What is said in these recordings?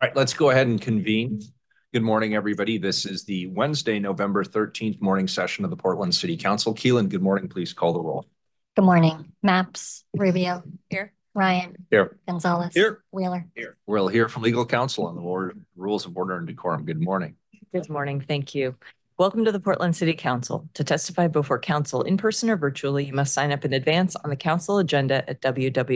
All right, let's go ahead and convene. Good morning, everybody. This is the Wednesday, November 13th morning session of the Portland City Council. Keelan, good morning. Please call the roll. Good morning. Maps, Rubio. Here. Ryan. Here. Gonzalez. Here. Wheeler. Here. We'll hear from legal counsel on the rules of order and decorum. Good morning. Good morning. Thank you. Welcome to the Portland City Council. To testify before council in person or virtually, you must sign up in advance on the council agenda at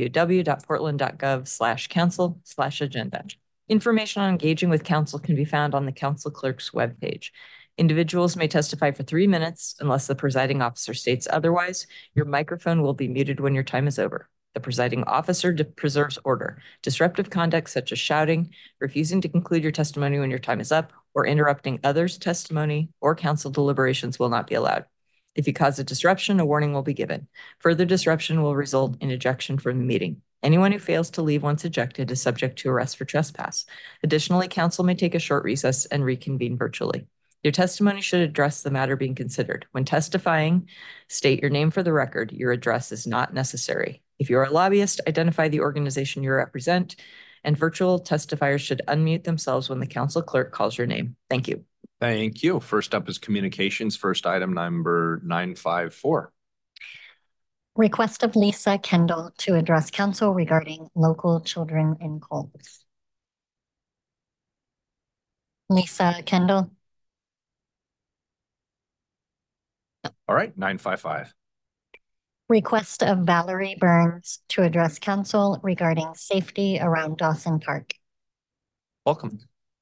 www.portland.gov/council/agenda. Information on engaging with council can be found on the council clerk's webpage. Individuals may testify for 3 minutes unless the presiding officer states otherwise. Your microphone will be muted when your time is over. The presiding officer preserves order. Disruptive conduct such as shouting, refusing to conclude your testimony when your time is up, or interrupting others' testimony or council deliberations will not be allowed. If you cause a disruption, a warning will be given. Further disruption will result in ejection from the meeting. Anyone who fails to leave once ejected is subject to arrest for trespass. Additionally, council may take a short recess and reconvene virtually. Your testimony should address the matter being considered. When testifying, state your name for the record. Your address is not necessary. If you're a lobbyist, identify the organization you represent, and virtual testifiers should unmute themselves when the council clerk calls your name. Thank you. Thank you. First up is communications. First item number 954. Request of Lisa Kendall to address council regarding local children in cults. Lisa Kendall. All right, 955. Request of Valerie Burns to address council regarding safety around Dawson Park. Welcome.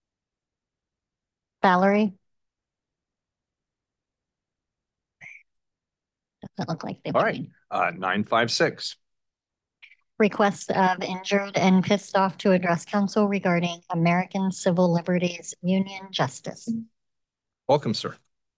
Valerie. Doesn't look like they. All right, 956. Request of Injured and Pissed Off to address council regarding American Civil Liberties Union Justice. Welcome, sir.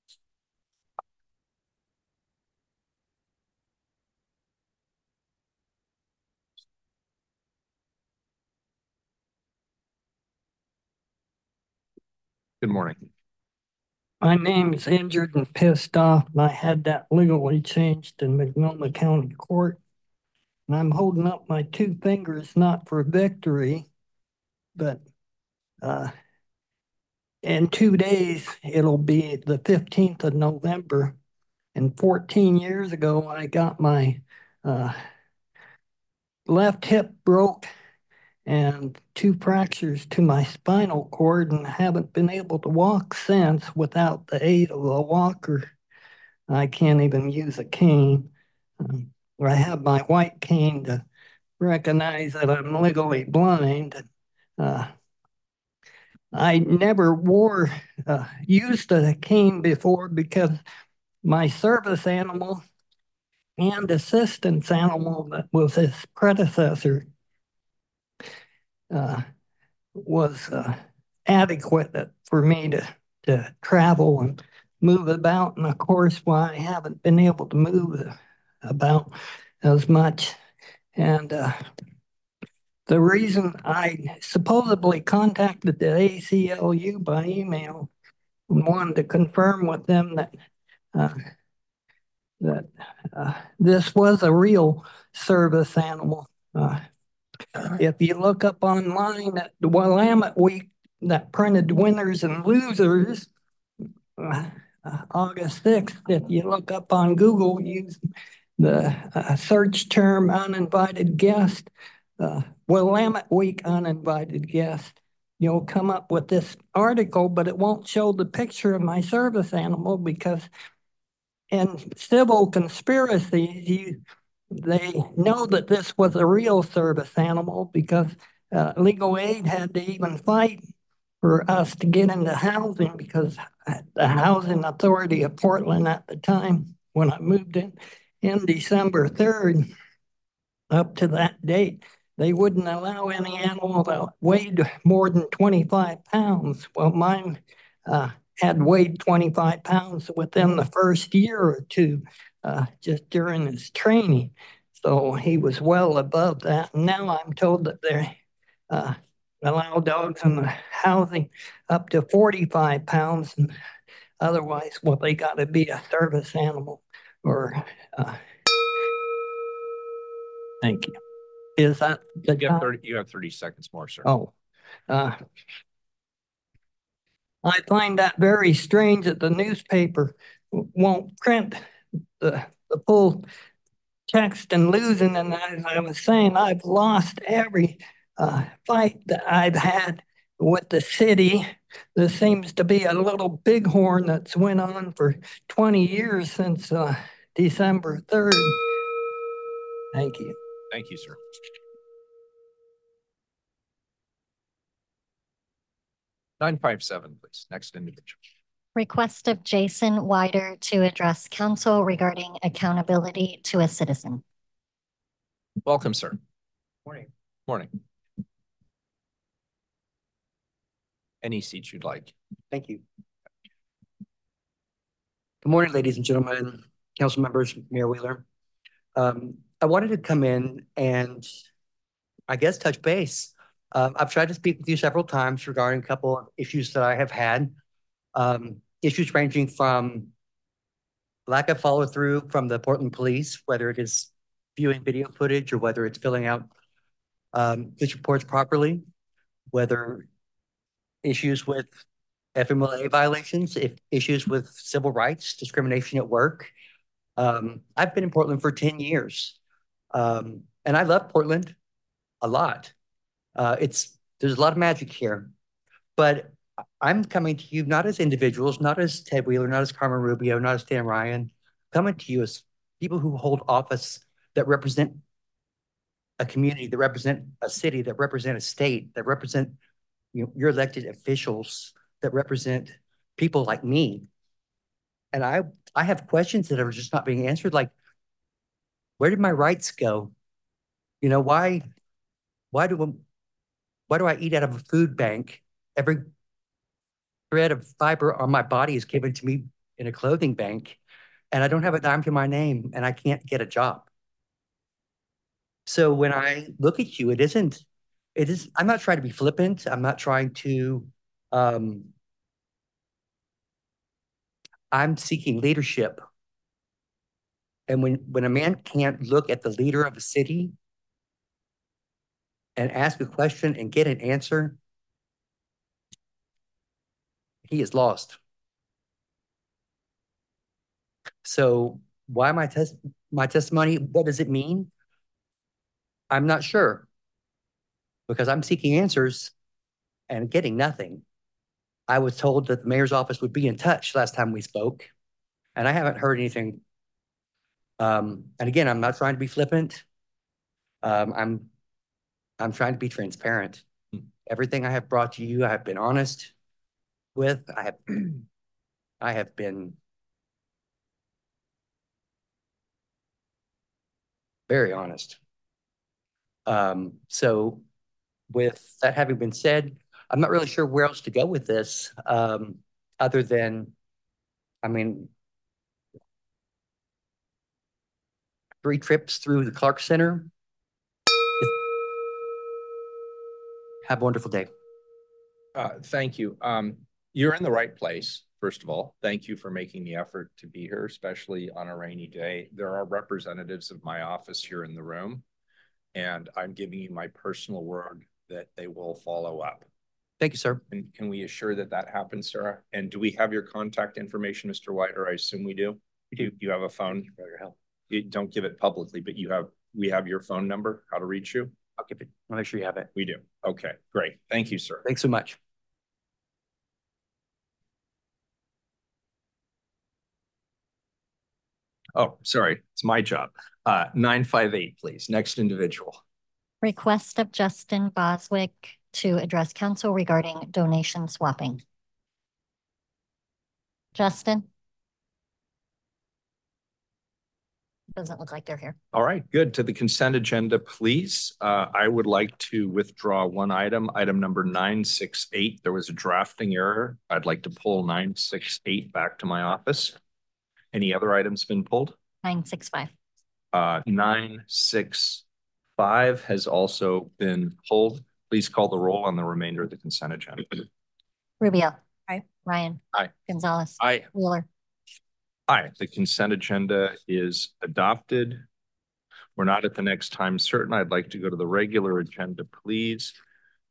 Good morning. My name is Injured and Pissed Off, and I had that legally changed in Multnomah County Court. And I'm holding up my 2 fingers, not for victory, but in 2 days, it'll be the 15th of November. And 14 years ago, I got my left hip broke and 2 fractures to my spinal cord, and haven't been able to walk since without the aid of a walker. I can't even use a cane. I have my white cane to recognize that I'm legally blind. I never used a cane before because my service animal and assistance animal that was his predecessor was adequate for me to travel and move about. And of course, why I haven't been able to move about as much. And the reason I supposedly contacted the ACLU by email and wanted to confirm with them that this was a real service animal. If you look up online at the Willamette Week that printed winners and losers, August 6th, if you look up on Google, use the search term uninvited guest, Willamette Week uninvited guest, you'll come up with this article, but it won't show the picture of my service animal because in civil conspiracies, they know that this was a real service animal because legal aid had to even fight for us to get into housing because the Housing Authority of Portland at the time, when I moved in December 3rd, up to that date, they wouldn't allow any animal that weighed more than 25 pounds. Well, mine had weighed 25 pounds within the first year or 2, just during his training. So he was well above that. And now I'm told that they allow dogs in the housing up to 45 pounds. And otherwise, well, they got to be a service animal or thank you. Is that the You have 30 seconds more, sir. Oh, I find that very strange that the newspaper won't print the full text and losing. And as I was saying, I've lost every fight that I've had with the city. There seems to be a little bighorn that's went on for 20 years since December 3rd. Thank you. Thank you, sir. Nine five seven, please. Next individual. Request of Jason Wider to address council regarding accountability to a citizen. Welcome, sir. Morning. Morning. Any seat you'd like. Thank you. Good morning, ladies and gentlemen, council members, Mayor Wheeler. I wanted to come in and I guess touch base. I've tried to speak with you several times regarding a couple of issues that I have had. Issues ranging from lack of follow through from the Portland Police, whether it is viewing video footage or whether it's filling out police reports properly, whether issues with FMLA violations, issues with civil rights, discrimination at work. I've been in Portland for 10 years. And I love Portland a lot. There's a lot of magic here, but I'm coming to you not as individuals, not as Ted Wheeler, not as Carmen Rubio, not as Dan Ryan, coming to you as people who hold office that represent a community, that represent a city, that represent a state, that represent your elected officials, that represent people like me. And I have questions that are just not being answered. Like, where did my rights go? Why do I eat out of a food bank? Every thread of fiber on my body is given to me in a clothing bank, and I don't have a dime to my name, and I can't get a job. So when I look at you, I'm not trying to be flippant. I'm not trying to, I'm seeking leadership. And when a man can't look at the leader of a city and ask a question and get an answer, he is lost. So why my testimony, what does it mean? I'm not sure, because I'm seeking answers and getting nothing. I was told that the mayor's office would be in touch last time we spoke, and I haven't heard anything. And again, I'm not trying to be flippant. I'm trying to be transparent. Everything I have brought to you, I have been honest with. I have been very honest. So with that having been said, I'm not really sure where else to go with this, other than, 3 trips through the Clark Center. Have a wonderful day. Thank you. You're in the right place, first of all. Thank you for making the effort to be here, especially on a rainy day. There are representatives of my office here in the room, and I'm giving you my personal word that they will follow up. Thank you, sir. And can we assure that that happens, Sarah? And do we have your contact information, Mr. Wider? I assume we do. We do. You have a phone? Thank you for your help. You don't give it publicly, but we have your phone number, how to reach you? I'll give it. I'll make sure you have it. We do. Okay, great. Thank you, sir. Thanks so much. Oh, sorry. It's my job. 958, please. Next individual. Request of Justin Boswick to address council regarding donation swapping. Justin? Doesn't look like they're here. All right, good. To the consent agenda, please. I would like to withdraw one item number 968. There was a drafting error. I'd like to pull 968 back to my office. Any other items been pulled? 965. 965 has also been pulled. Please call the roll on the remainder of the consent agenda. Rubio. Aye. Ryan. Aye. Gonzalez. Aye. Wheeler. Aye. The consent agenda is adopted. We're not at the next time certain. I'd like to go to the regular agenda, please.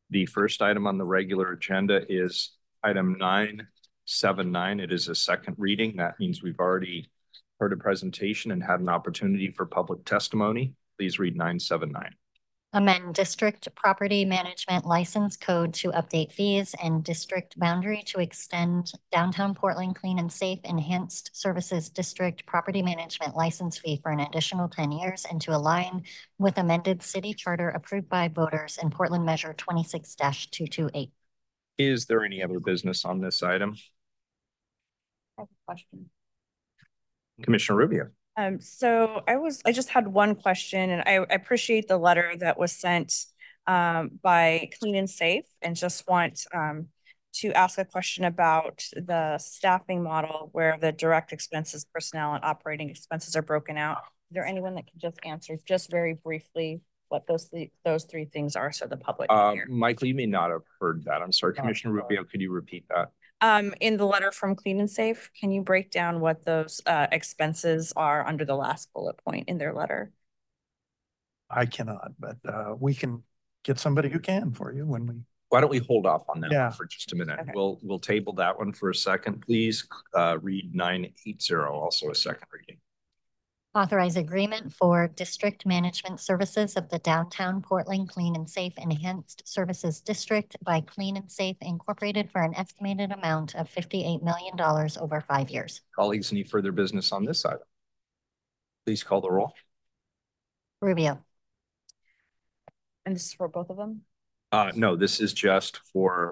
The first item on the regular agenda is item 979. It is a second reading. That means we've already heard a presentation and had an opportunity for public testimony. Please read 979. Amend district property management license code to update fees and district boundary to extend downtown Portland clean and safe enhanced services district property management license fee for an additional 10 years and to align with amended city charter approved by voters in Portland Measure 26-228. Is there any other business on this item? I have a question. Commissioner Rubio. So I just had one question, and I appreciate the letter that was sent by Clean and Safe, and just want to ask a question about the staffing model where the direct expenses, personnel, and operating expenses are broken out. Is there anyone that can just answer just very briefly what those three things are so the public can hear? Michael, you may not have heard that. I'm sorry. Commissioner Rubio, could you repeat that? In the letter from Clean and Safe, can you break down what those expenses are under the last bullet point in their letter? I cannot, but we can get somebody who can for you when we. Why don't we hold off on that Yeah. one for just a minute? Okay. We'll table that one for a second. Please read 980, also a second reading. Authorize agreement for district management services of the Downtown Portland Clean and Safe Enhanced Services District by Clean and Safe Incorporated for an estimated amount of $58 million over 5 years. Colleagues, any further business on this item? Please call the roll. Rubio. And this is for both of them? No, this is just for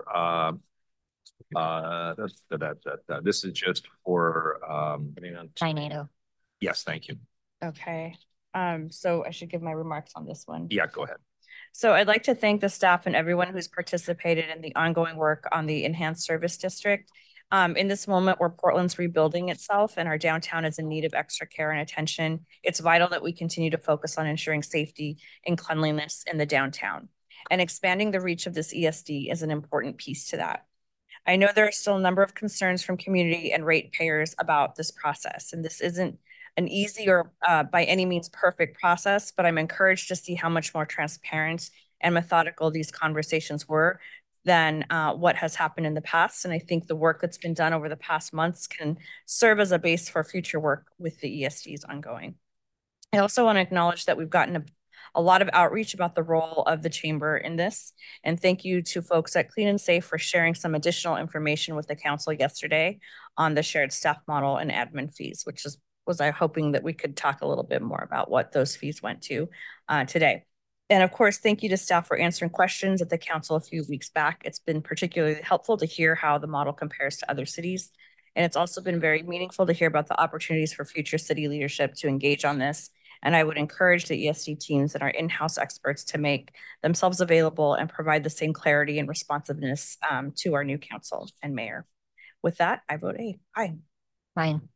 this is just for 980. yes, thank you. Okay. So I should give my remarks on this one. Yeah, go ahead. So I'd like to thank the staff and everyone who's participated in the ongoing work on the Enhanced Service District. In this moment where Portland's rebuilding itself and our downtown is in need of extra care and attention, it's vital that we continue to focus on ensuring safety and cleanliness in the downtown. And expanding the reach of this ESD is an important piece to that. I know there are still a number of concerns from community and ratepayers about this process, and this isn't an easy or by any means perfect process, but I'm encouraged to see how much more transparent and methodical these conversations were than what has happened in the past. And I think the work that's been done over the past months can serve as a base for future work with the ESDs ongoing. I also want to acknowledge that we've gotten a lot of outreach about the role of the chamber in this. And thank you to folks at Clean and Safe for sharing some additional information with the council yesterday on the shared staff model and admin fees, which was I hoping that we could talk a little bit more about what those fees went to today. And of course, thank you to staff for answering questions at the council a few weeks back. It's been particularly helpful to hear how the model compares to other cities. And it's also been very meaningful to hear about the opportunities for future city leadership to engage on this. And I would encourage the ESD teams and our in-house experts to make themselves available and provide the same clarity and responsiveness to our new council and mayor. With that, I vote aye. Ryan.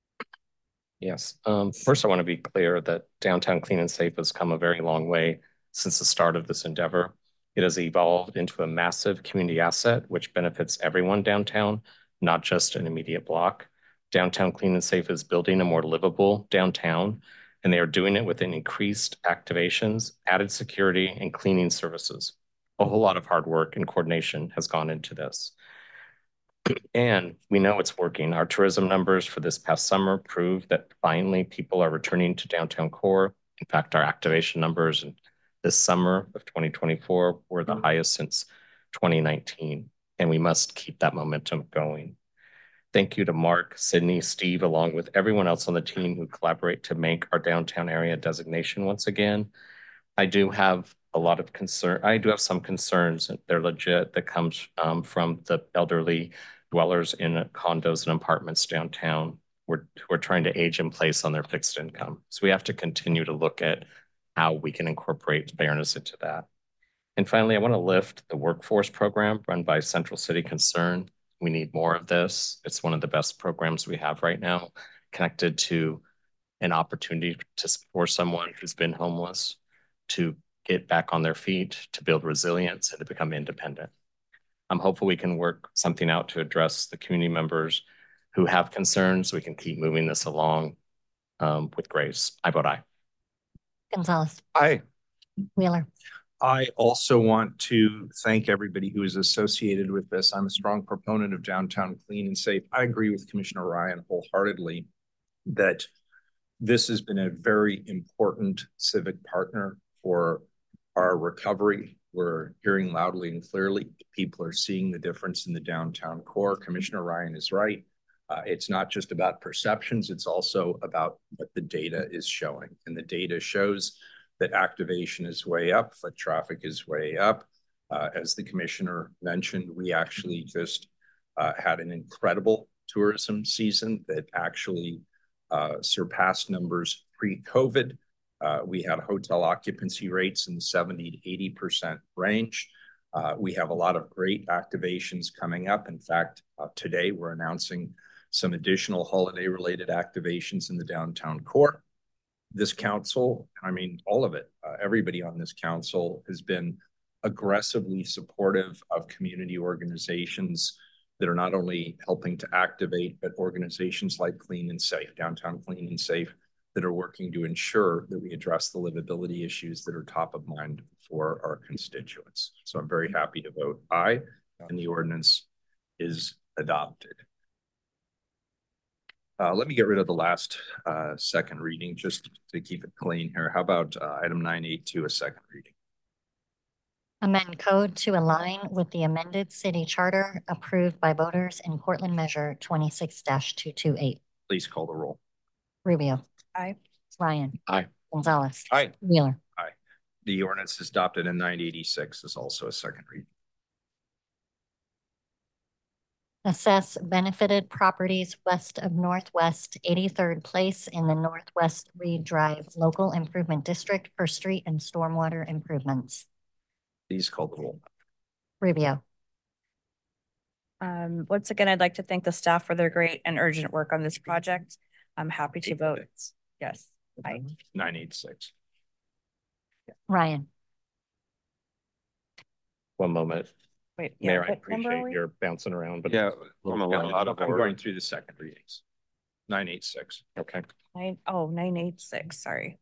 Yes. First, I want to be clear that Downtown Clean and Safe has come a very long way since the start of this endeavor. It has evolved into a massive community asset, which benefits everyone downtown, not just an immediate block. Downtown Clean and Safe is building a more livable downtown, and they are doing it with an increased activations, added security, and cleaning services. A whole lot of hard work and coordination has gone into this. And we know it's working. Our tourism numbers for this past summer prove that finally people are returning to downtown core. In fact, our activation numbers in this summer of 2024 were the highest since 2019, and we must keep that momentum going. Thank you to Mark, Sydney, Steve, along with everyone else on the team who collaborate to make our downtown area designation once again. I do have a lot of concern. I do have some concerns, they're legit, that comes from the elderly dwellers in condos and apartments downtown who are trying to age in place on their fixed income. So we have to continue to look at how we can incorporate fairness into that. And finally, I want to lift the workforce program run by Central City Concern. We need more of this. It's one of the best programs we have right now, connected to an opportunity for someone who's been homeless to get back on their feet, to build resilience, and to become independent. I'm hopeful we can work something out to address the community members who have concerns. So we can keep moving this along with grace. I vote aye. Gonzalez. Aye. Wheeler. I also want to thank everybody who is associated with this. I'm a strong proponent of downtown clean and safe. I agree with Commissioner Ryan wholeheartedly that this has been a very important civic partner for our recovery. We're hearing loudly and clearly. People are seeing the difference in the downtown core. Commissioner Ryan is right. It's not just about perceptions, it's also about what the data is showing. And the data shows that activation is way up, foot traffic is way up. As the commissioner mentioned, we actually just had an incredible tourism season that actually surpassed numbers pre-COVID. We had hotel occupancy rates in the 70 to 80% range. We have a lot of great activations coming up. In fact, today we're announcing some additional holiday-related activations in the downtown core. This council, I mean, all of it, everybody on this council has been aggressively supportive of community organizations that are not only helping to activate, but organizations like Clean and Safe, Downtown Clean and Safe, that are working to ensure that we address the livability issues that are top of mind for our constituents. So I'm very happy to vote aye, and the ordinance is adopted. Let me get rid of the last second reading just to keep it clean here. How about item 982, a second reading? Amend code to align with the amended city charter approved by voters in Portland Measure 26-228. Please call the roll. Rubio. Aye. Ryan. Aye. Gonzalez. Aye. Wheeler. Aye. The ordinance is adopted, and 986 is also a second reading. Assess benefited properties west of Northwest 83rd Place in the Northwest Reed Drive Local Improvement District for street and stormwater improvements. Please call the roll. Rubio. Once again, I'd like to thank the staff for their great and urgent work on this project. I'm happy to vote yes. Aye. 986. Ryan. One moment. Wait, Mayor, I what number are appreciate we? your bouncing around, but Yeah, I'm I'm going through the second readings. 986. okay. 986, sorry.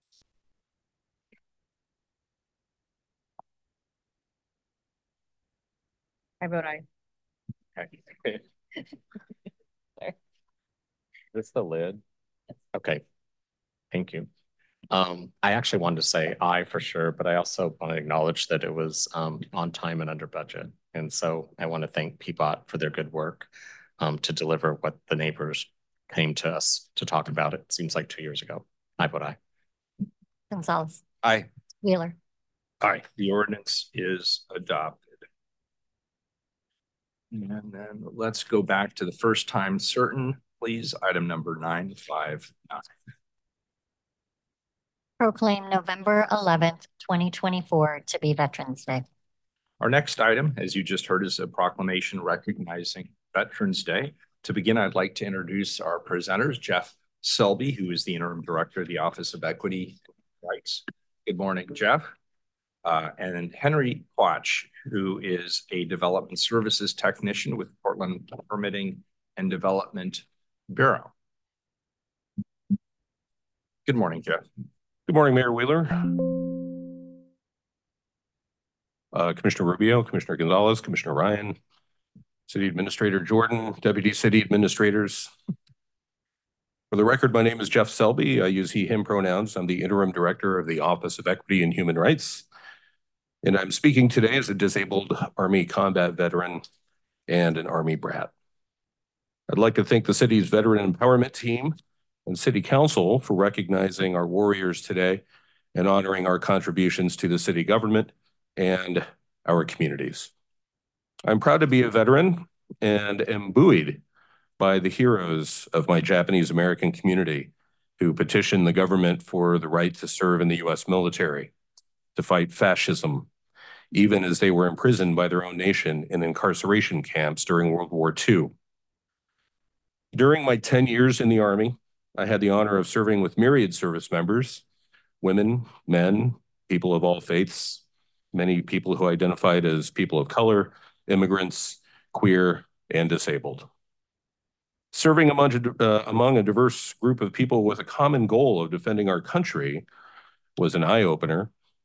I vote aye. Okay. Is this the lid? Okay. Thank you. I actually wanted to say aye for sure, but I also want to acknowledge that it was on time and under budget. And so I want to thank PBOT for their good work to deliver what the neighbors came to us to talk about. It seems like 2 years ago. I vote aye. Gonzalez. Aye. Wheeler. Aye. The ordinance is adopted. And then let's go back to the first time certain, please. Item number 959. Proclaim November 11th, 2024 to be Veterans Day. Our next item, as you just heard, is a proclamation recognizing Veterans Day. To begin, I'd like to introduce our presenters, Jeff Selby, who is the Interim Director of the Office of Equity and Rights. Good morning, Jeff. And then Henry Quach, who is a Development Services Technician with Portland Permitting and Development Bureau. Good morning, Jeff. Good morning, Mayor Wheeler. Commissioner Rubio, Commissioner Gonzalez, Commissioner Ryan, City Administrator Jordan, Deputy City Administrators. For the record, my name is Jeff Selby. I use he, him pronouns. I'm the Interim Director of the Office of Equity and Human Rights. And I'm speaking today as a disabled Army combat veteran and an Army brat. I'd like to thank the city's Veteran Empowerment Team and City Council for recognizing our warriors today and honoring our contributions to the city government and our communities. I'm proud to be a veteran and am buoyed by the heroes of my Japanese American community who petitioned the government for the right to serve in the U.S. military, to fight fascism, even as they were imprisoned by their own nation in incarceration camps during World War II. During my 10 years in the Army, I had the honor of serving with myriad service members, women, men, people of all faiths, many people who identified as people of color, immigrants, queer, and disabled. Serving among a diverse group of people with a common goal of defending our country was an eye-opener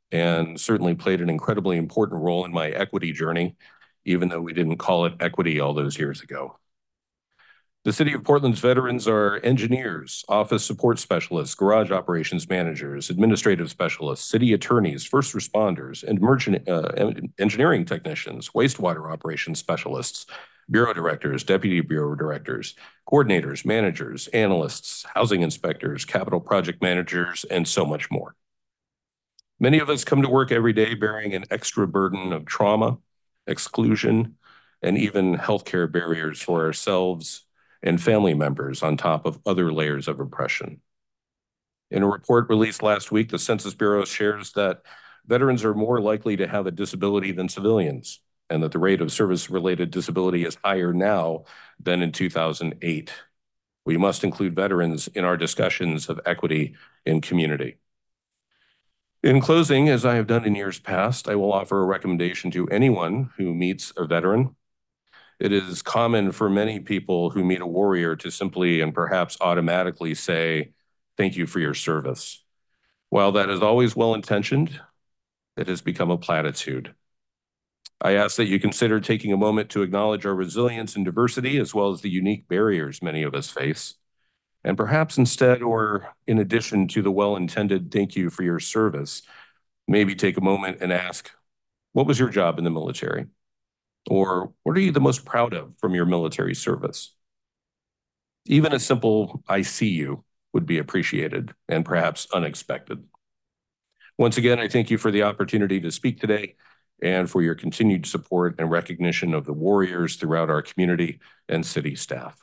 and certainly played an incredibly important role in my equity journey, even though we didn't call it equity all those years ago. The City of Portland's veterans are engineers, office support specialists, garage operations managers, administrative specialists, city attorneys, first responders, and engineering technicians, wastewater operations specialists, bureau directors, deputy bureau directors, coordinators, managers, analysts, housing inspectors, capital project managers, and so much more. Many of us come to work every day bearing an extra burden of trauma, exclusion, and even healthcare barriers for ourselves and family members on top of other layers of oppression. In a report released last week, the Census Bureau shares that veterans are more likely to have a disability than civilians, and that the rate of service-related disability is higher now than in 2008. We must include veterans in our discussions of equity in community. In closing, as I have done in years past, I will offer a recommendation to anyone who meets a veteran. It is common for many people who meet a warrior to simply and perhaps automatically say, "Thank you for your service." While that is always well-intentioned, it has become a platitude. I ask that you consider taking a moment to acknowledge our resilience and diversity, as well as the unique barriers many of us face. And perhaps instead, or in addition to the well-intended "thank you for your service," maybe take a moment and ask, what was your job in the military? Or what are you the most proud of from your military service? Even a simple "I see you" would be appreciated and perhaps unexpected. Once again, I thank you for the opportunity to speak today and for your continued support and recognition of the warriors throughout our community and city staff.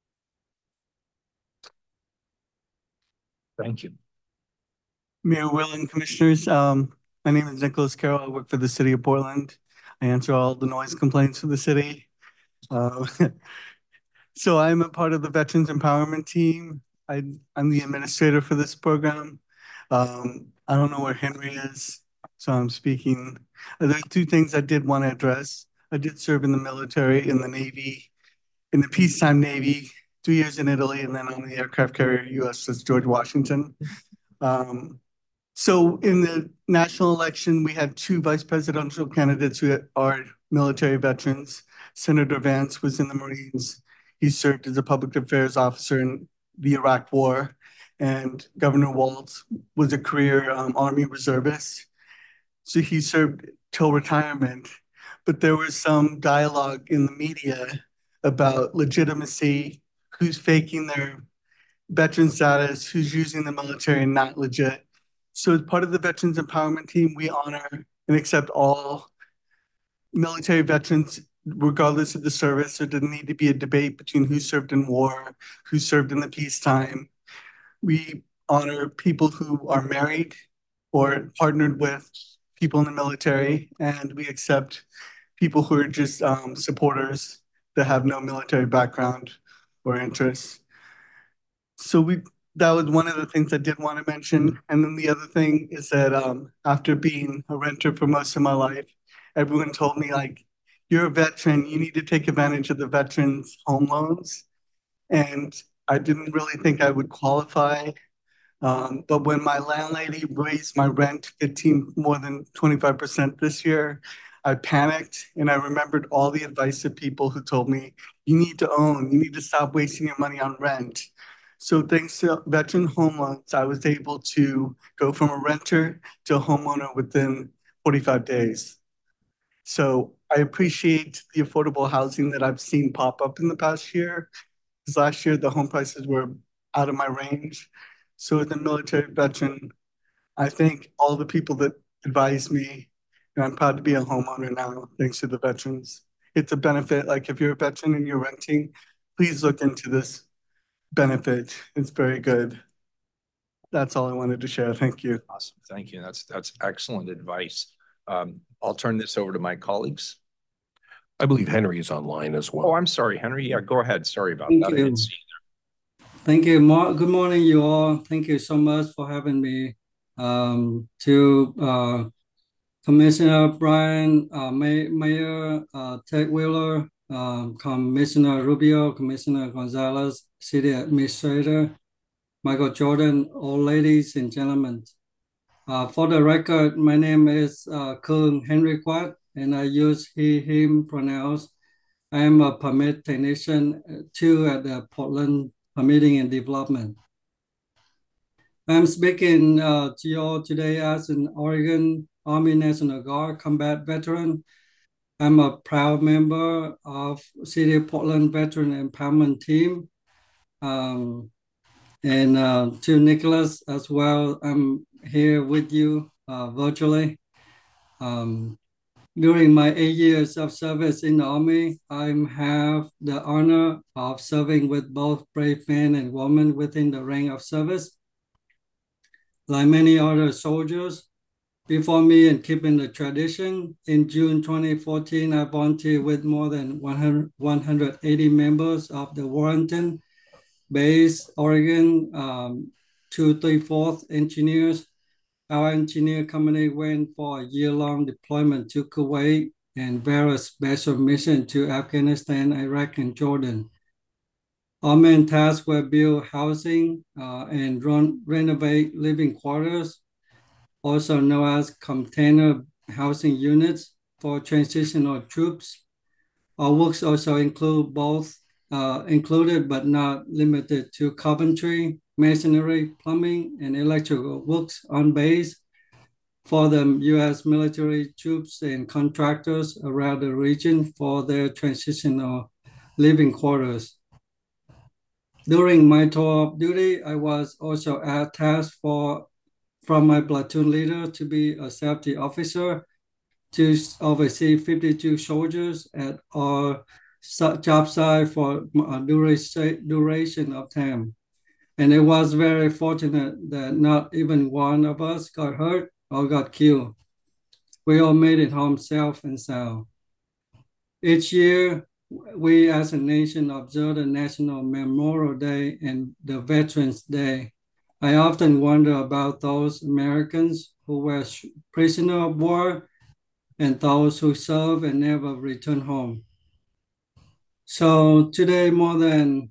Thank you. Mayor Will and Commissioners, my name is Nicholas Carroll. I work for the City of Portland. I answer all the noise complaints for the city. So I'm a part of the Veterans Empowerment Team. I'm the administrator for this program. I don't know where Henry is, so I'm speaking. There's two things I did want to address. I did serve in the military, in the Navy, in the peacetime Navy, 2 years in Italy, and then on the aircraft carrier USS George Washington. So in the national election, we had two vice presidential candidates who are military veterans. Senator Vance was in the Marines. He served as a public affairs officer in the Iraq War. And Governor Walz was a career Army reservist. So he served till retirement. But there was some dialogue in the media about legitimacy, who's faking their veteran status, who's using the military and not legit. So as part of the Veterans Empowerment Team, we honor and accept all military veterans, regardless of the service. There didn't need to be a debate between who served in war, who served in the peacetime. We honor people who are married or partnered with people in the military, and we accept people who are just supporters that have no military background or interests. So that was one of the things I did want to mention. And then the other thing is that after being a renter for most of my life, everyone told me, like, you're a veteran, you need to take advantage of the veterans' home loans. And I didn't really think I would qualify. But when my landlady raised my rent more than 25% this year, I panicked, and I remembered all the advice of people who told me, you need to own, you need to stop wasting your money on rent. So thanks to veteran home loans, I was able to go from a renter to a homeowner within 45 days. So I appreciate the affordable housing that I've seen pop up in the past year, because last year the home prices were out of my range. So as a military veteran, I thank all the people that advised me, and I'm proud to be a homeowner now, thanks to the veterans. It's a benefit. Like, if you're a veteran and you're renting, please look into this benefit. It's very good. That's all I wanted to share. Thank you. Awesome. Thank you. That's excellent advice. I'll turn this over to my colleagues. I believe Henry is online as well. Oh, I'm sorry, Henry. Yeah, go ahead. Sorry about that. I didn't see you there. Thank you. Good morning, you all. Thank you so much for having me. To Commissioner Bryan, Mayor Ted Wheeler, Commissioner Rubio, Commissioner Gonzalez, City Administrator Michael Jordan, all ladies and gentlemen. For the record, my name is Kung Henry Quat, and I use he, him pronouns. I am a permit technician 2 at the Portland Permitting and Development. I'm speaking to you all today as an Oregon Army National Guard combat veteran. I'm a proud member of City of Portland Veteran Empowerment Team. And to Nicholas as well, I'm here with you virtually. During my 8 years of service in the Army, I have the honor of serving with both brave men and women within the rank of service. Like many other soldiers before me and keeping the tradition, in June 2014, I volunteered with more than 180 members of the Warrenton Base, Oregon, 234th Engineers. Our engineer company went for a year-long deployment to Kuwait and various special missions to Afghanistan, Iraq, and Jordan. Our main tasks were build housing and renovate living quarters, also known as container housing units for transitional troops. Our works also included but not limited to carpentry, masonry, plumbing, and electrical works on base for the U.S. military troops and contractors around the region for their transitional living quarters. During my tour of duty, I was also tasked from my platoon leader to be a safety officer to oversee 52 soldiers at our job site for a duration of time. And it was very fortunate that not even one of us got hurt or got killed. We all made it home safe and sound. Each year, we as a nation observe the National Memorial Day and the Veterans Day. I often wonder about those Americans who were prisoners of war and those who served and never returned home. So today, more than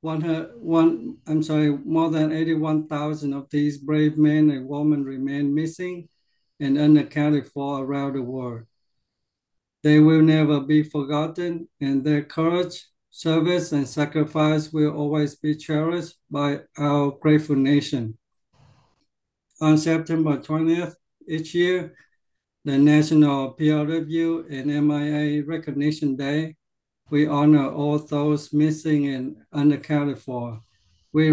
81,000 of these brave men and women remain missing and unaccounted for around the world. They will never be forgotten, and their courage, service, and sacrifice will always be cherished by our grateful nation. On September 20th each year, the National POW and MIA Recognition Day, we honor all those missing and unaccounted for. We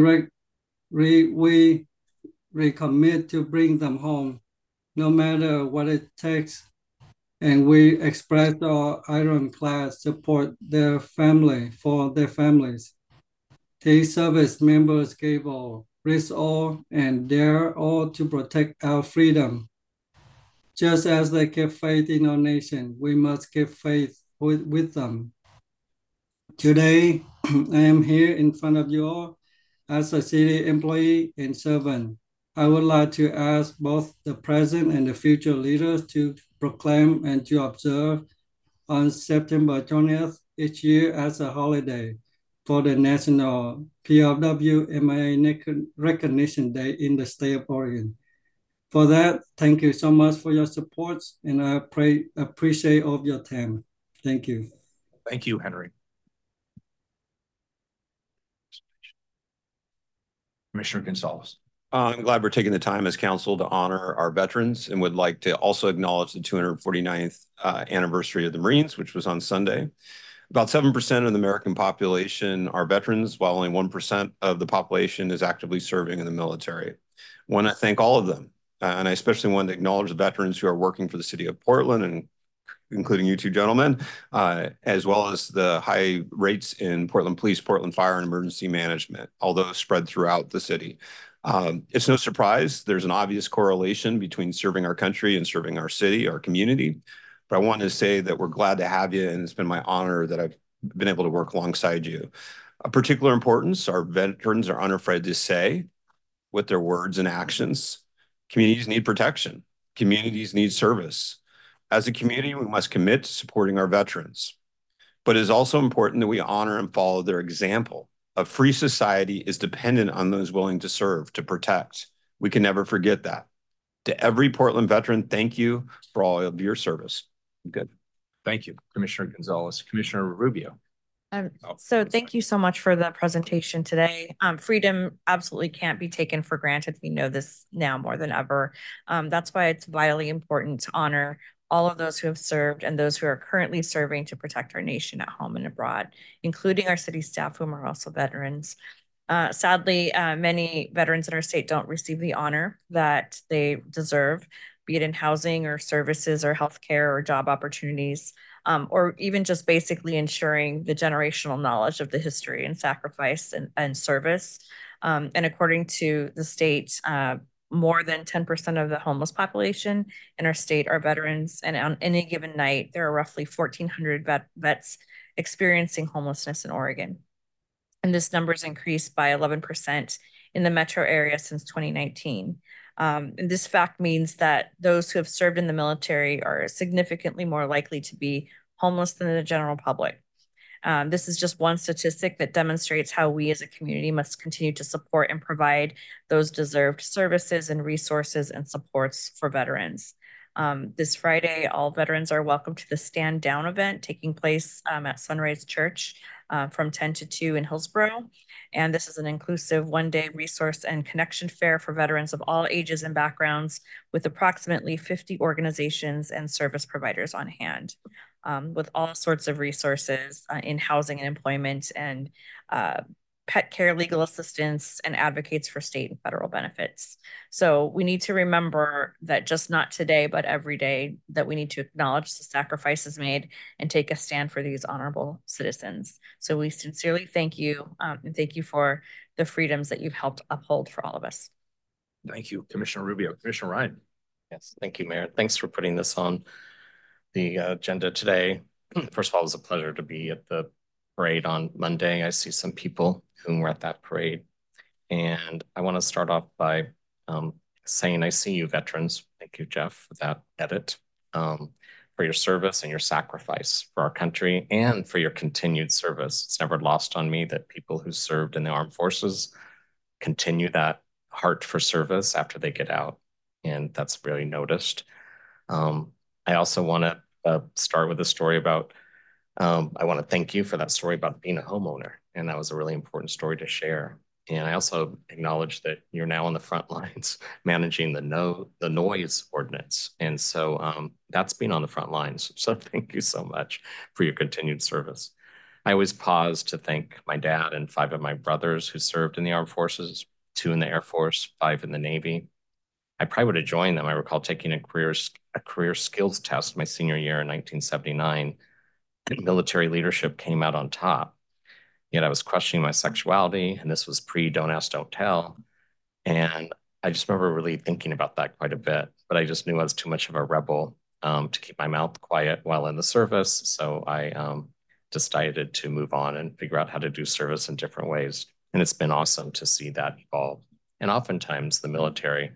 recommit to bring them home, no matter what it takes, and we express our ironclad support for their families. These service members gave all, risked all, and dare all to protect our freedom. Just as they kept faith in our nation, we must keep faith with them. Today, I am here in front of you all as a city employee and servant. I would like to ask both the present and the future leaders to proclaim and to observe on September 20th each year as a holiday for the National POW MIA Recognition Day in the state of Oregon. For that, thank you so much for your support, and I appreciate all of your time. Thank you. Thank you, Henry. Commissioner Gonzalez. I'm glad we're taking the time as council to honor our veterans and would like to also acknowledge the 249th anniversary of the Marines, which was on Sunday. About 7% of the American population are veterans, while only 1% of the population is actively serving in the military. I want to thank all of them, and I especially want to acknowledge the veterans who are working for the city of Portland, and including you two gentlemen, as well as the high rates in Portland Police, Portland Fire, and Emergency Management, although spread throughout the city. It's no surprise there's an obvious correlation between serving our country and serving our city, our community. But I want to say that we're glad to have you, and it's been my honor that I've been able to work alongside you. Of particular importance, our veterans are unafraid to say, with their words and actions, communities need protection. Communities need service. As a community, we must commit to supporting our veterans. But it is also important that we honor and follow their example. A free society is dependent on those willing to serve, to protect. We can never forget that. To every Portland veteran, thank you for all of your service. Good. Thank you, Commissioner Gonzalez. Commissioner Rubio. So thank you so much for the presentation today. Freedom absolutely can't be taken for granted. We know this now more than ever. That's why it's vitally important to honor all of those who have served and those who are currently serving to protect our nation at home and abroad, including our city staff, whom are also veterans. Sadly, many veterans in our state don't receive the honor that they deserve, be it in housing or services or healthcare or job opportunities, or even just basically ensuring the generational knowledge of the history and sacrifice and service. And according to the state, more than 10% of the homeless population in our state are veterans. And on any given night, there are roughly 1,400 vets experiencing homelessness in Oregon. And this number has increased by 11% in the metro area since 2019. And this fact means that those who have served in the military are significantly more likely to be homeless than the general public. This is just one statistic that demonstrates how we as a community must continue to support and provide those deserved services and resources and supports for veterans. This Friday, all veterans are welcome to the Stand Down event taking place at Sunrise Church from 10 to 2 in Hillsborough. And this is an inclusive one-day resource and connection fair for veterans of all ages and backgrounds, with approximately 50 organizations and service providers on hand, with all sorts of resources in housing and employment and pet care, legal assistance, and advocates for state and federal benefits. So we need to remember that just not today, but every day, that we need to acknowledge the sacrifices made and take a stand for these honorable citizens. So we sincerely thank you, and thank you for the freedoms that you've helped uphold for all of us. Thank you, Commissioner Rubio. Commissioner Ryan. Yes, thank you, Mayor. Thanks for putting this on the agenda today. First of all, it was a pleasure to be at the parade on Monday. I see some people who were at that parade. And I want to start off by saying I see you veterans. Thank you, Jeff, for that edit, for your service and your sacrifice for our country and for your continued service. It's never lost on me that people who served in the armed forces continue that heart for service after they get out. And that's really noticed. I also want to start with a story about I want to thank you for that story about being a homeowner. And that was a really important story to share. And I also acknowledge that you're now on the front lines managing the noise ordinance. And so that's been on the front lines. So thank you so much for your continued service. I always pause to thank my dad and 5 of my brothers who served in the armed forces, 2 in the Air Force, 5 in the Navy. I probably would have joined them. I recall taking a career skills test my senior year in 1979. Military leadership came out on top. Yet I was questioning my sexuality, and this was pre Don't Ask, Don't Tell. And I just remember really thinking about that quite a bit, but I just knew I was too much of a rebel to keep my mouth quiet while in the service. So I decided to move on and figure out how to do service in different ways. And it's been awesome to see that evolve. And oftentimes the military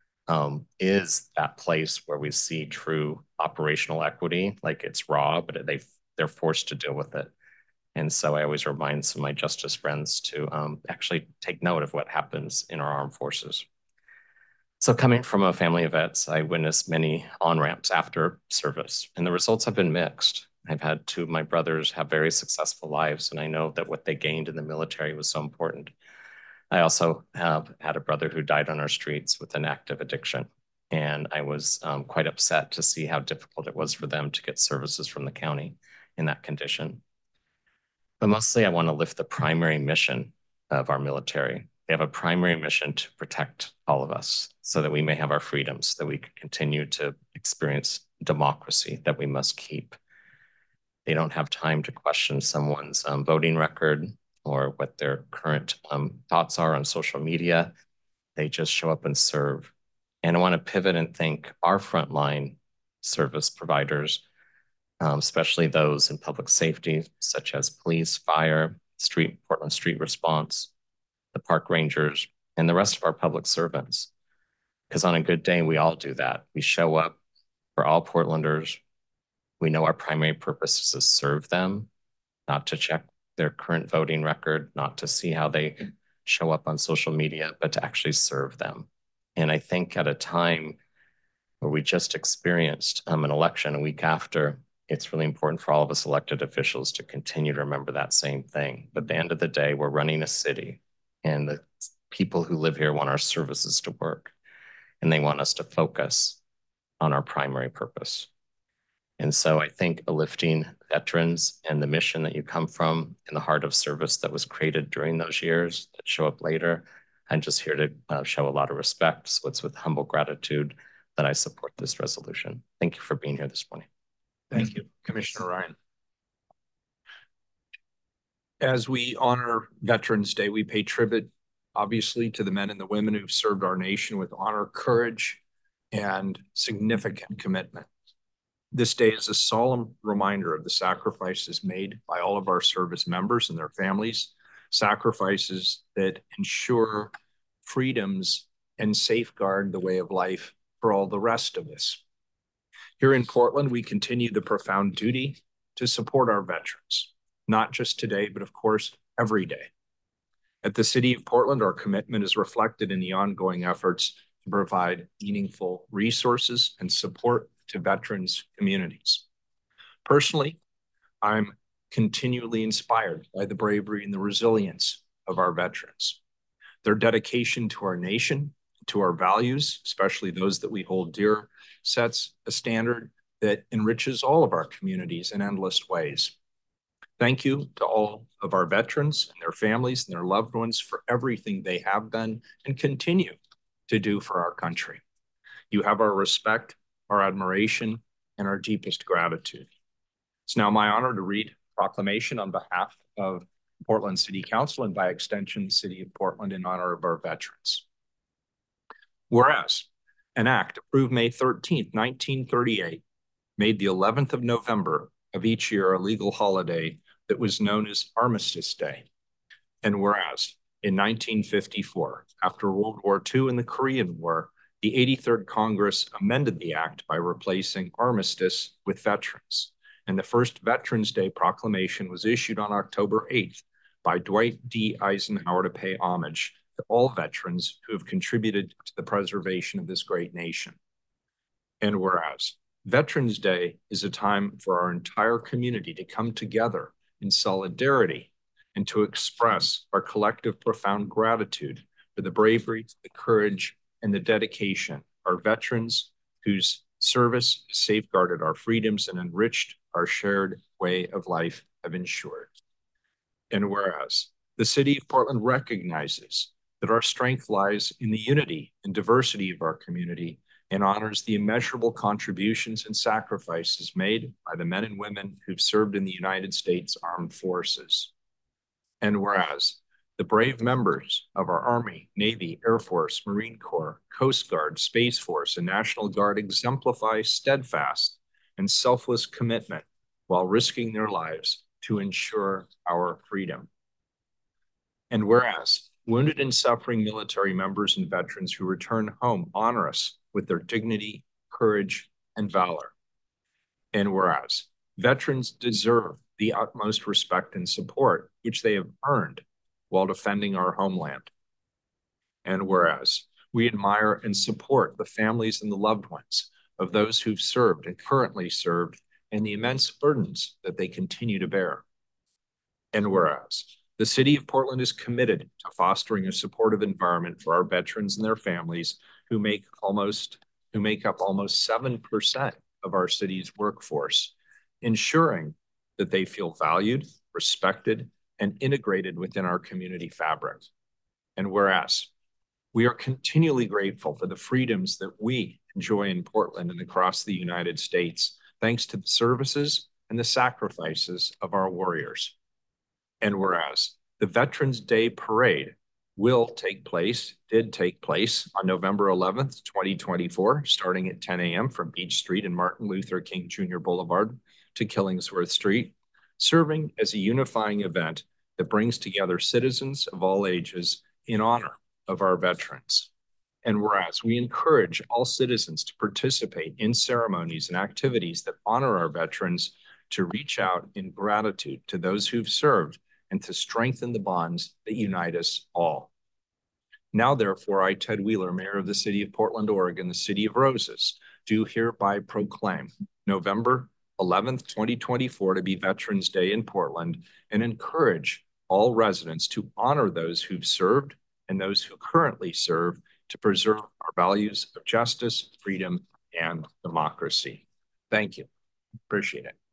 is that place where we see true operational equity, like it's raw, but they're forced to deal with it. And so I always remind some of my justice friends to actually take note of what happens in our armed forces. So coming from a family of vets, I witnessed many on-ramps after service, and the results have been mixed. I've had 2 of my brothers have very successful lives, and I know that what they gained in the military was so important. I also have had a brother who died on our streets with an active addiction, and I was quite upset to see how difficult it was for them to get services from the county in that condition. But mostly I want to lift the primary mission of our military. They have a primary mission to protect all of us so that we may have our freedoms, that we can continue to experience democracy that we must keep. They don't have time to question someone's voting record or what their current thoughts are on social media. They just show up and serve. And I want to pivot and thank our frontline service providers, especially those in public safety, such as police, fire, Portland Street Response, the park rangers, and the rest of our public servants. Because on a good day, we all do that. We show up for all Portlanders. We know our primary purpose is to serve them, not to check their current voting record, not to see how they show up on social media, but to actually serve them. And I think at a time where we just experienced an election a week after, it's really important for all of us elected officials to continue to remember that same thing. But at the end of the day, we're running a city, and the people who live here want our services to work, and they want us to focus on our primary purpose. And so I think lifting veterans and the mission that you come from and the heart of service that was created during those years that show up later, I'm just here to show a lot of respect. So it's with humble gratitude that I support this resolution. Thank you for being here this morning. Thank you, Commissioner Ryan. As we honor Veterans Day, we pay tribute, obviously, to the men and the women who've served our nation with honor, courage, and significant commitment. This day is a solemn reminder of the sacrifices made by all of our service members and their families, sacrifices that ensure freedoms and safeguard the way of life for all the rest of us. Here in Portland, we continue the profound duty to support our veterans, not just today, but of course, every day. At the City of Portland, our commitment is reflected in the ongoing efforts to provide meaningful resources and support to veterans' communities. Personally, I'm continually inspired by the bravery and the resilience of our veterans. Their dedication to our nation, to our values, especially those that we hold dear, sets a standard that enriches all of our communities in endless ways. Thank you to all of our veterans and their families and their loved ones for everything they have done and continue to do for our country. You have our respect, our admiration, and our deepest gratitude. It's now my honor to read a proclamation on behalf of Portland City Council and by extension, the City of Portland in honor of our veterans. Whereas an act approved May 13th, 1938, made the 11th of November of each year a legal holiday that was known as Armistice Day. And whereas in 1954, after World War II and the Korean War, the 83rd Congress amended the act by replacing armistice with veterans. And the first Veterans Day proclamation was issued on October 8th by Dwight D. Eisenhower to pay homage to all veterans who have contributed to the preservation of this great nation. And whereas Veterans Day is a time for our entire community to come together in solidarity and to express our collective profound gratitude for the bravery, the courage, and the dedication our veterans whose service safeguarded our freedoms and enriched our shared way of life have ensured. And whereas the City of Portland recognizes that our strength lies in the unity and diversity of our community and honors the immeasurable contributions and sacrifices made by the men and women who've served in the United States Armed Forces. And whereas the brave members of our Army, Navy, Air Force, Marine Corps, Coast Guard, Space Force, and National Guard exemplify steadfast and selfless commitment while risking their lives to ensure our freedom. And whereas wounded and suffering military members and veterans who return home honor us with their dignity, courage, and valor. And whereas veterans deserve the utmost respect and support which they have earned while defending our homeland. And whereas we admire and support the families and the loved ones of those who've served and currently served and the immense burdens that they continue to bear. And whereas the City of Portland is committed to fostering a supportive environment for our veterans and their families who make up almost 7% of our city's workforce, ensuring that they feel valued, respected, and integrated within our community fabric. And whereas we are continually grateful for the freedoms that we enjoy in Portland and across the United States, thanks to the services and the sacrifices of our warriors. And whereas the Veterans Day Parade did take place on November 11th, 2024, starting at 10 a.m. from Beach Street and Martin Luther King Jr. Boulevard to Killingsworth Street, serving as a unifying event that brings together citizens of all ages in honor of our veterans. And whereas we encourage all citizens to participate in ceremonies and activities that honor our veterans, to reach out in gratitude to those who've served and to strengthen the bonds that unite us all. Now, therefore, I, Ted Wheeler, Mayor of the City of Portland, Oregon, the City of Roses, do hereby proclaim November 11th, 2024 to be Veterans Day in Portland and encourage all residents to honor those who've served and those who currently serve to preserve our values of justice, freedom, and democracy. Thank you. Appreciate it.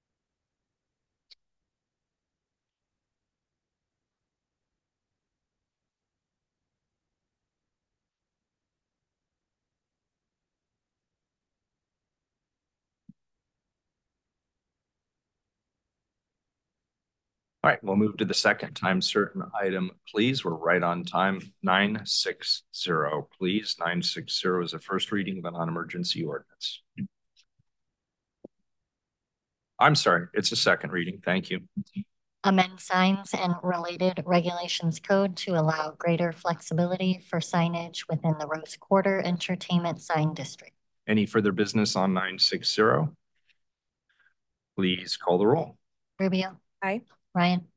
All right, we'll move to the second time certain item, please. We're right on time. 960, please. 960 is a first reading of a non-emergency ordinance. I'm sorry, it's a second reading. Thank you. Amend signs and related regulations code to allow greater flexibility for signage within the Rose Quarter Entertainment Sign District. Any further business on 960? Please call the roll. Rubio. Aye. Ryan.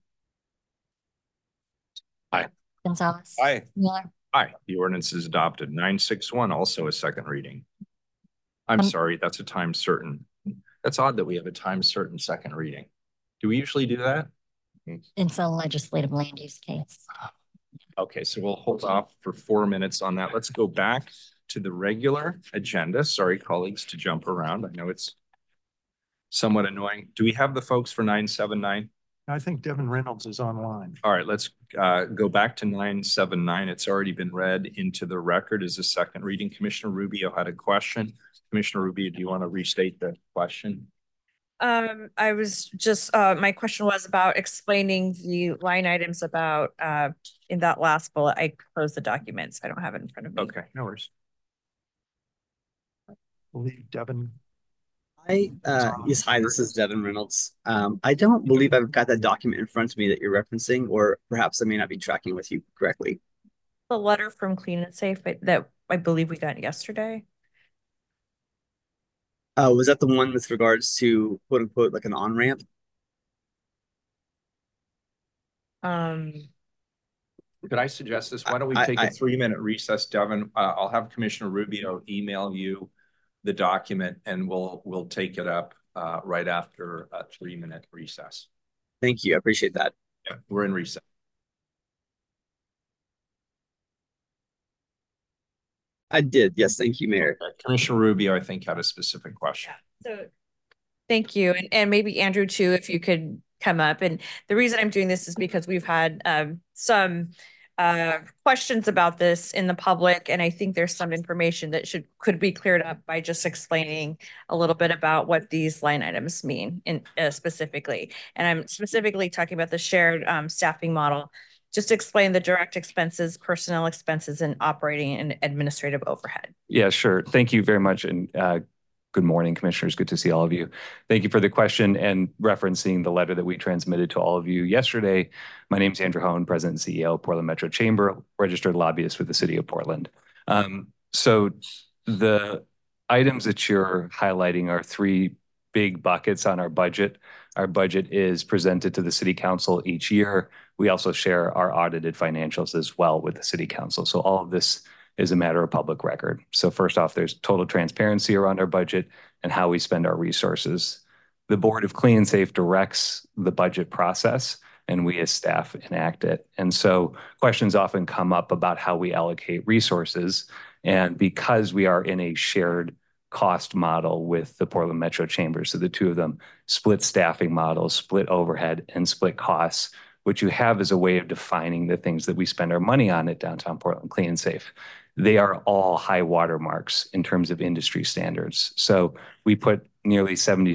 Aye. Gonzalez. Aye. Wheeler. Aye. The ordinance is adopted. 961, also a second reading. I'm sorry, that's a time certain. That's odd that we have a time certain second reading. Do we usually do that? It's a legislative land use case. Okay, so we'll hold off for 4 minutes on that. Let's go back to the regular agenda. Sorry, colleagues, to jump around. I know it's somewhat annoying. Do we have the folks for 979? I think Devin Reynolds is online. All right, let's go back to 979. It's already been read into the record as a second reading. Commissioner Rubio had a question. Commissioner Rubio, do you want to restate the question? I was just, my question was about explaining the line items about, in that last bullet. I closed the documents. I don't have it in front of me. Okay, no worries. I believe Devin. Yes, hi, this is Devin Reynolds. I don't believe I've got that document in front of me that you're referencing, or perhaps I may not be tracking with you correctly. The letter from Clean and Safe that I believe we got yesterday. Was that the one with regards to quote unquote like an on-ramp? Could I suggest this? Why don't we take a 3-minute recess, Devin? I'll have Commissioner Rubio email you the document and we'll take it up right after a 3-minute recess. Thank you. I appreciate that. Yeah, we're in recess. I did. Yes. Thank you, Mayor. Commissioner Rubio, I think, had a specific question. Yeah, so thank you. And maybe Andrew too, if you could come up. And the reason I'm doing this is because we've had some questions about this in the public. And I think there's some information that could be cleared up by just explaining a little bit about what these line items mean specifically. And I'm specifically talking about the shared staffing model. Just explain the direct expenses, personnel expenses, and operating and administrative overhead. Yeah, sure. Thank you very much. And good morning, commissioners. Good to see all of you. Thank you for the question and referencing the letter that we transmitted to all of you yesterday. My name is Andrew Hohn, President and CEO of Portland Metro Chamber, registered lobbyist with the City of Portland. So the items that you're highlighting are 3 big buckets on our budget. Our budget is presented to the City Council each year. We also share our audited financials as well with the City Council. So all of this is a matter of public record. So first off, there's total transparency around our budget and how we spend our resources. The Board of Clean and Safe directs the budget process, and we as staff enact it. And so questions often come up about how we allocate resources. And because we are in a shared cost model with the Portland Metro Chamber, so the two of them split staffing models, split overhead, and split costs, what you have is a way of defining the things that we spend our money on at Downtown Portland Clean and Safe. They are all high watermarks in terms of industry standards. So we put nearly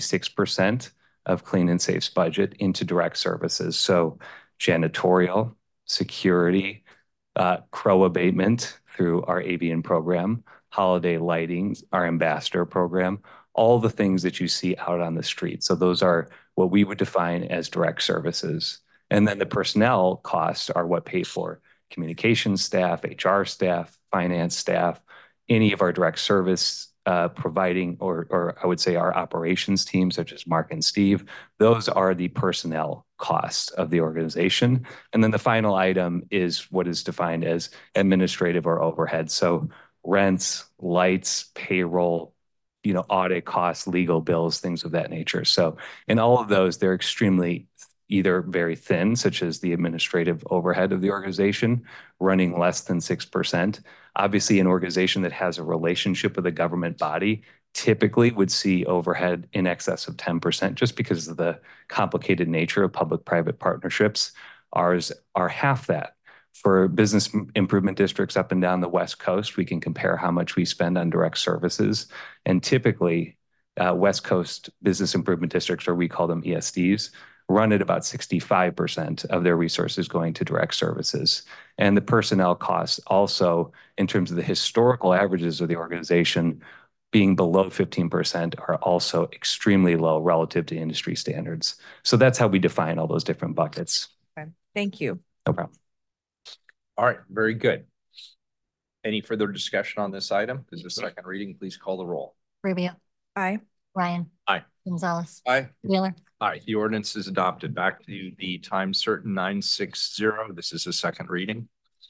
76% of Clean and Safe's budget into direct services. So janitorial, security, crow abatement through our avian program, holiday lighting, our ambassador program, all the things that you see out on the street. So those are what we would define as direct services. And then the personnel costs are what pay for communications staff, HR staff, finance staff, any of our direct service providing, or I would say our operations team, such as Mark and Steve, those are the personnel costs of the organization. And then the final item is what is defined as administrative or overhead. So rents, lights, payroll, audit costs, legal bills, things of that nature. So in all of those, they're extremely either very thin, such as the administrative overhead of the organization, running less than 6%. Obviously, an organization that has a relationship with a government body typically would see overhead in excess of 10% just because of the complicated nature of public-private partnerships. Ours are half that. For business improvement districts up and down the West Coast, we can compare how much we spend on direct services. And typically, West Coast business improvement districts, or we call them ESDs, run at about 65% of their resources going to direct services. And the personnel costs also, in terms of the historical averages of the organization, being below 15% are also extremely low relative to industry standards. So that's how we define all those different buckets. Okay. Thank you. No problem. All right, very good. Any further discussion on this item? This is a second reading. Please call the roll. Rubio. Aye. Ryan. Aye. Gonzalez. Aye. Wheeler. Aye. The ordinance is adopted. Back to the time certain 960. This is a second reading.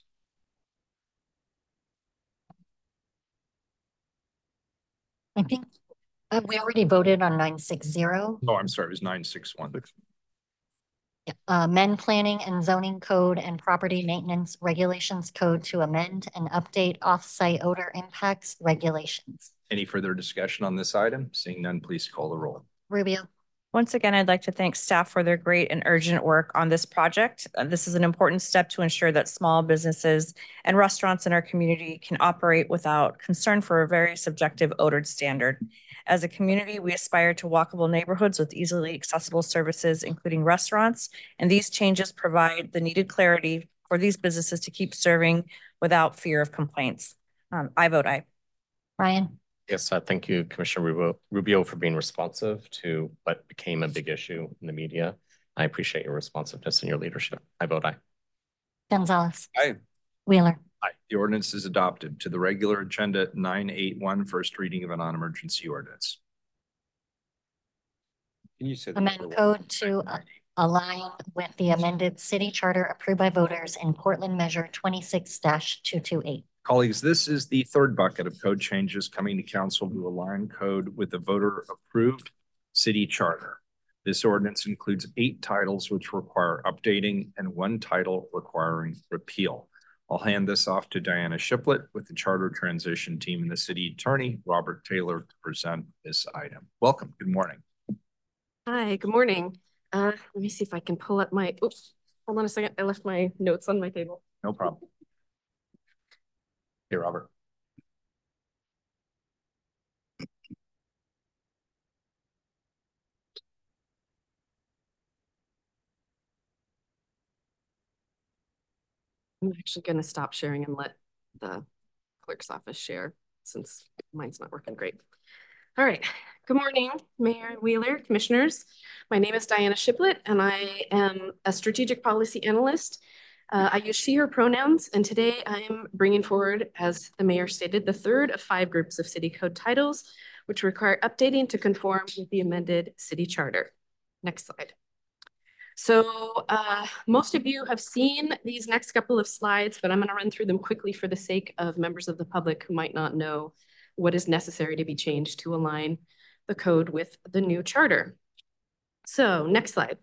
I think we already voted on 960. No, I'm sorry. It was 961. Amend planning and zoning code and property maintenance regulations code to amend and update off-site odor impacts regulations. Any further discussion on this item? Seeing none, please call the roll. Rubio. Once again, I'd like to thank staff for their great and urgent work on this project. This is an important step to ensure that small businesses and restaurants in our community can operate without concern for a very subjective odor standard. As a community, we aspire to walkable neighborhoods with easily accessible services, including restaurants, and these changes provide the needed clarity for these businesses to keep serving without fear of complaints. I vote aye. Ryan. Yes, thank you, Commissioner Rubio, for being responsive to what became a big issue in the media. I appreciate your responsiveness and your leadership. I vote aye. Gonzalez. Aye. Wheeler. Aye. The ordinance is adopted. To the regular agenda 981, first reading of a non-emergency ordinance. Can you say amend code to align with the amended city charter approved by voters in Portland Measure 26-228. Colleagues, this is the third bucket of code changes coming to council to align code with the voter-approved city charter. This ordinance includes 8 titles which require updating and 1 title requiring repeal. I'll hand this off to Diana Shiplett with the charter transition team and the city attorney, Robert Taylor, to present this item. Welcome. Good morning. Hi, good morning. Let me see if I can pull up my, oops, hold on a second. I left my notes on my table. No problem. Hey, Robert. I'm actually going to stop sharing and let the clerk's office share since mine's not working great. All right. Good morning, Mayor Wheeler, commissioners. My name is Diana Shiplett, and I am a strategic policy analyst. I use she, her pronouns, and today I am bringing forward, as the mayor stated, the third of 5 groups of city code titles, which require updating to conform with the amended city charter. Next slide. So most of you have seen these next couple of slides, but I'm going to run through them quickly for the sake of members of the public who might not know what is necessary to be changed to align the code with the new charter. So next slide.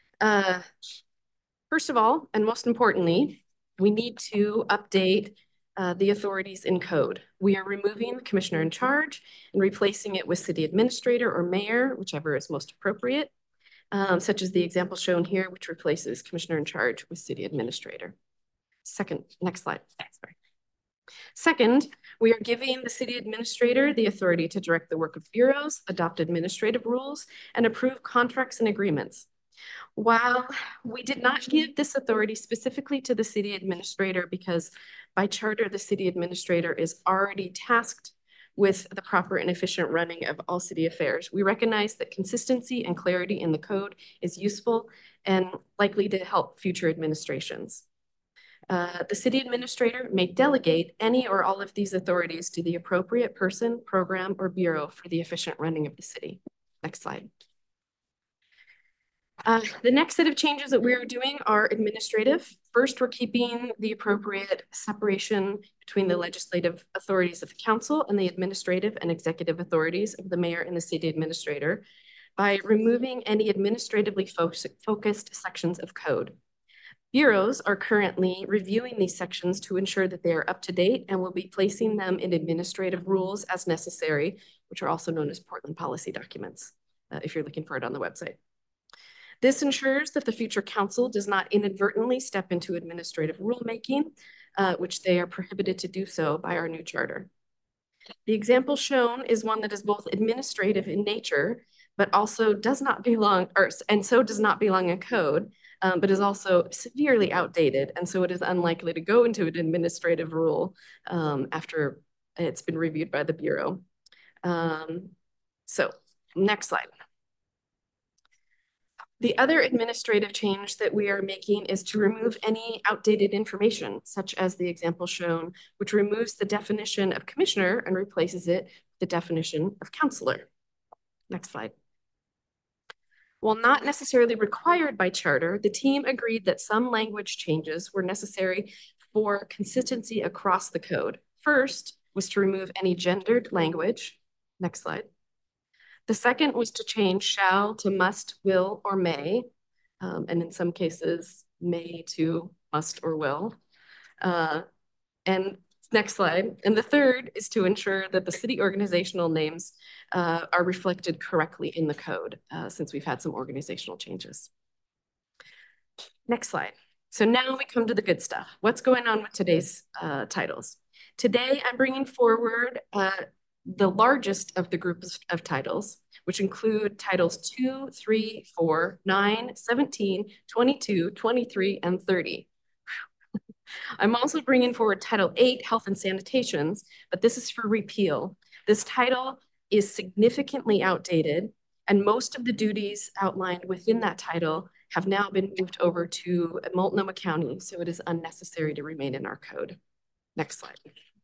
First of all, and most importantly, we need to update the authorities in code. We are removing the commissioner in charge and replacing it with city administrator or mayor, whichever is most appropriate, such as the example shown here, which replaces commissioner in charge with city administrator. Next slide. Sorry. Second, we are giving the city administrator the authority to direct the work of bureaus, adopt administrative rules, and approve contracts and agreements. While we did not give this authority specifically to the city administrator because by charter, the city administrator is already tasked with the proper and efficient running of all city affairs, we recognize that consistency and clarity in the code is useful and likely to help future administrations. The city administrator may delegate any or all of these authorities to the appropriate person, program, or bureau for the efficient running of the city. Next slide. The next set of changes that we are doing are administrative. First, we're keeping the appropriate separation between the legislative authorities of the council and the administrative and executive authorities of the mayor and the city administrator by removing any administratively focused sections of code. Bureaus are currently reviewing these sections to ensure that they are up to date and will be placing them in administrative rules as necessary, which are also known as Portland policy documents, if you're looking for it on the website. This ensures that the future council does not inadvertently step into administrative rulemaking, which they are prohibited to do so by our new charter. The example shown is one that is both administrative in nature, but also does not belong, and so does not belong in code, but is also severely outdated. And so it is unlikely to go into an administrative rule after it's been reviewed by the Bureau. So next slide. The other administrative change that we are making is to remove any outdated information, such as the example shown, which removes the definition of commissioner and replaces it with the definition of counselor. Next slide. While not necessarily required by charter, the team agreed that some language changes were necessary for consistency across the code. First was to remove any gendered language. Next slide. The second was to change shall to must, will, or may, and in some cases, may to must or will. And next slide. And the third is to ensure that the city organizational names are reflected correctly in the code, since we've had some organizational changes. Next slide. So now we come to the good stuff. What's going on with today's titles? Today, I'm bringing forward the largest of the groups of titles, which include titles 2, 3, 4, 9, 17, 22, 23, and 30. I'm also bringing forward Title 8, Health and Sanitations, but this is for repeal. This title is significantly outdated, and most of the duties outlined within that title have now been moved over to Multnomah County, so it is unnecessary to remain in our code. Next slide.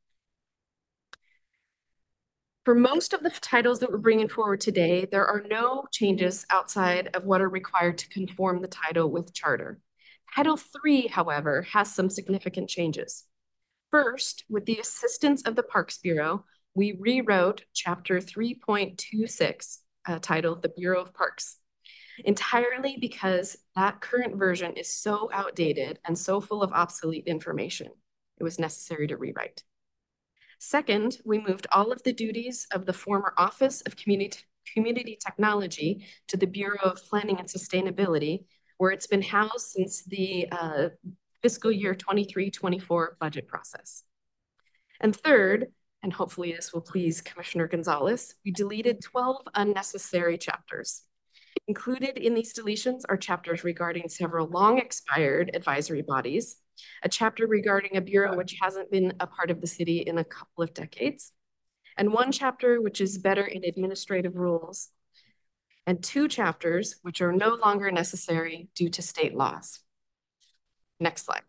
For most of the titles that we're bringing forward today, there are no changes outside of what are required to conform the title with charter. Title 3, however, has some significant changes. First, with the assistance of the Parks Bureau, we rewrote Chapter 3.26, titled the Bureau of Parks, entirely because that current version is so outdated and so full of obsolete information. It was necessary to rewrite. Second, we moved all of the duties of the former Office of Community Technology to the Bureau of Planning and Sustainability, where it's been housed since the fiscal year 23-24 budget process. And third, and hopefully this will please Commissioner Gonzalez, we deleted 12 unnecessary chapters. Included in these deletions are chapters regarding several long expired advisory bodies, a chapter regarding a bureau which hasn't been a part of the city in a couple of decades, and one chapter which is better in administrative rules, and 2 chapters which are no longer necessary due to state laws. Next slide.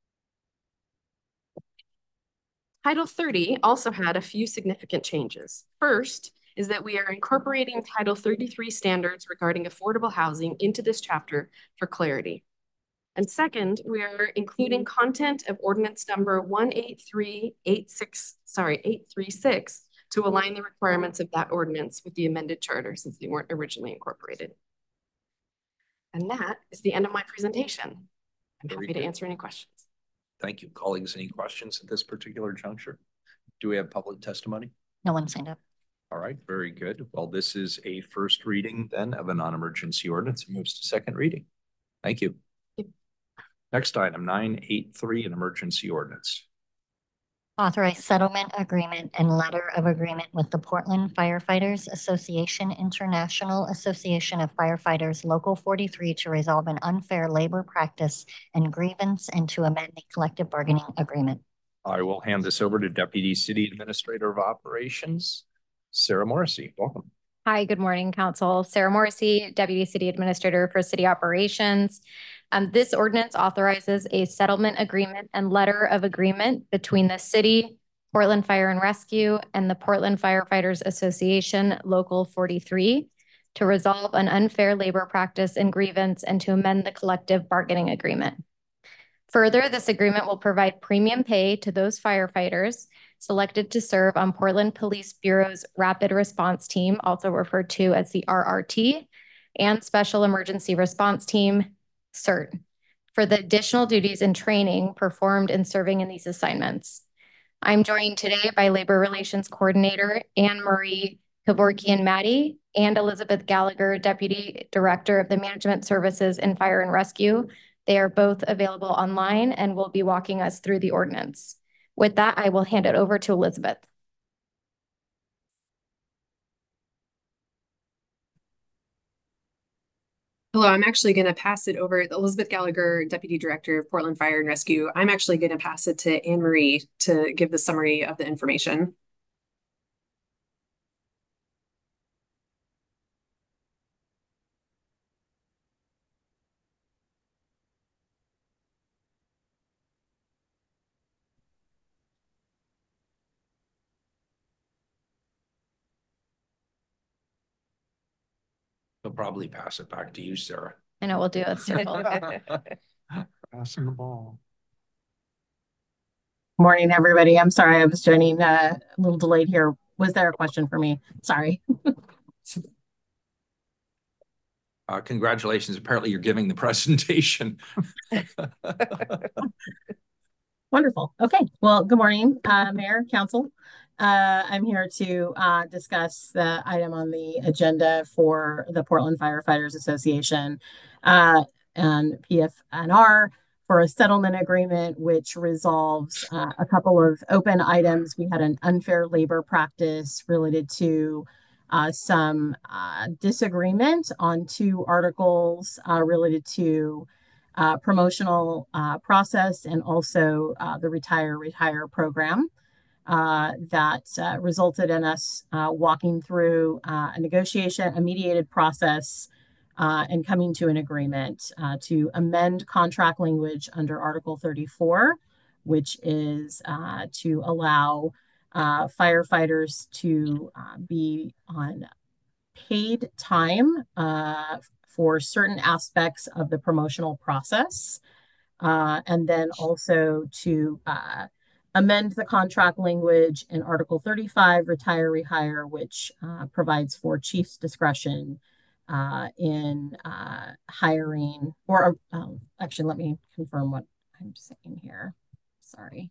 Title 30 also had a few significant changes. First is that we are incorporating Title 33 standards regarding affordable housing into this chapter for clarity. And second, we are including content of ordinance number 836 to align the requirements of that ordinance with the amended charter since they weren't originally incorporated. And that is the end of my presentation. I'm happy to answer any questions. Thank you. Colleagues, any questions at this particular juncture? Do we have public testimony? No one signed up. All right, very good. Well, this is a first reading then of a non-emergency ordinance. It moves to second reading. Thank you. Next item, 983, an emergency ordinance. Authorize settlement agreement and letter of agreement with the Portland Firefighters Association International Association of Firefighters Local 43 to resolve an unfair labor practice and grievance and to amend the collective bargaining agreement. I will hand this over to Deputy City Administrator of Operations, Sarah Morrissey. Welcome. Hi, good morning, Council. Sarah Morrissey, Deputy City Administrator for City Operations. This ordinance authorizes a settlement agreement and letter of agreement between the city, Portland Fire and Rescue, and the Portland Firefighters Association Local 43 to resolve an unfair labor practice and grievance and to amend the collective bargaining agreement. Further, this agreement will provide premium pay to those firefighters selected to serve on Portland Police Bureau's Rapid Response Team, also referred to as the RRT, and Special Emergency Response Team, CERT, for the additional duties and training performed in serving in these assignments. I'm joined today by Labor Relations Coordinator Anne Marie Kevorkian-Maddie and Elizabeth Gallagher, Deputy Director of the Management Services in Fire and Rescue. They are both available online and will be walking us through the ordinance. With that, I will hand it over to Elizabeth. Hello, I'm actually going to pass it over to Elizabeth Gallagher, Deputy Director of Portland Fire and Rescue. I'm actually going to pass it to Anne Marie to give the summary of the information. They'll probably pass it back to you, Sarah. I know we'll do a circle. Passing the ball. Morning, everybody. I'm sorry, I was joining a little delayed here. Was there a question for me? Sorry. Congratulations. Apparently you're giving the presentation. Wonderful. Okay. Well, good morning, Mayor, Council. I'm here to discuss the item on the agenda for the Portland Firefighters Association and PFNR for a settlement agreement which resolves a couple of open items. We had an unfair labor practice related to some disagreement on 2 articles related to promotional process and also the Retire program. That resulted in us walking through a mediated process and coming to an agreement to amend contract language under Article 34, which is to allow firefighters to be on paid time for certain aspects of the promotional process, and then also to amend the contract language in Article 35, Retire Rehire, which provides for chief's discretion in hiring, or actually, let me confirm what I'm saying here. Sorry.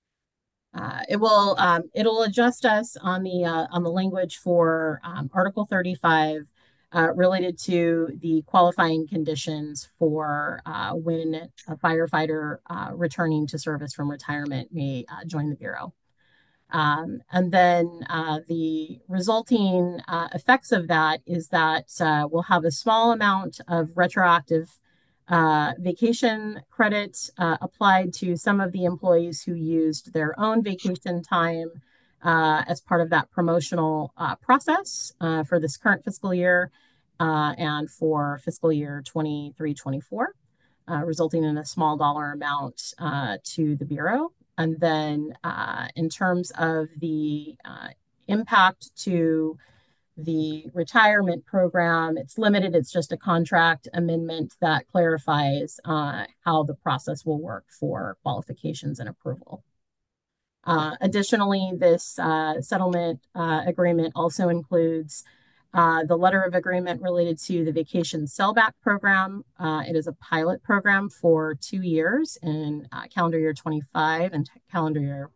It'll adjust us on the language for Article 35 related to the qualifying conditions for when a firefighter returning to service from retirement may join the Bureau. And then the resulting effects of that is that we'll have a small amount of retroactive vacation credit applied to some of the employees who used their own vacation time as part of that promotional process for this current fiscal year and for fiscal year 23-24, resulting in a small dollar amount to the Bureau. And then in terms of the impact to the retirement program, it's limited. It's just a contract amendment that clarifies how the process will work for qualifications and approval. Additionally, this settlement agreement also includes the letter of agreement related to the vacation sellback program. It is a pilot program for 2 years in calendar year 25 and calendar year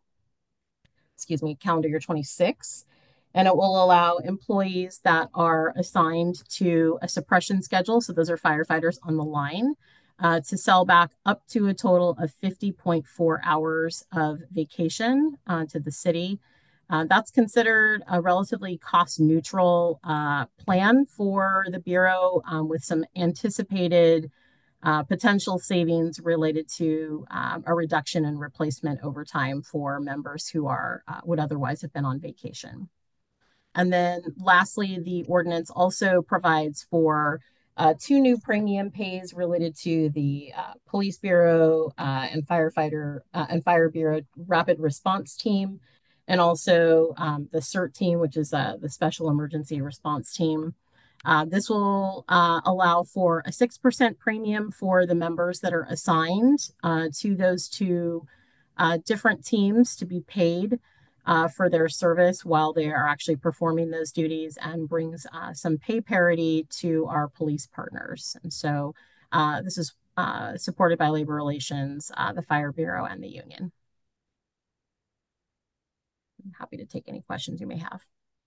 26. And it will allow employees that are assigned to a suppression schedule, so those are firefighters on the line, to sell back up to a total of 50.4 hours of vacation to the city. That's considered a relatively cost-neutral plan for the Bureau with some anticipated potential savings related to a reduction in replacement overtime for members who would otherwise have been on vacation. And then lastly, the ordinance also provides for 2 new premium pays related to the Police Bureau and Fire Bureau Rapid Response Team, and also the CERT team, which is the Special Emergency Response Team. This will allow for a 6% premium for the members that are assigned to those 2 different teams to be paid for their service while they are actually performing those duties, and brings some pay parity to our police partners. And so this is supported by Labor Relations, the Fire Bureau, and the union. I'm happy to take any questions you may have.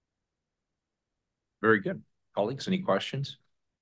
Very good. Colleagues, any questions?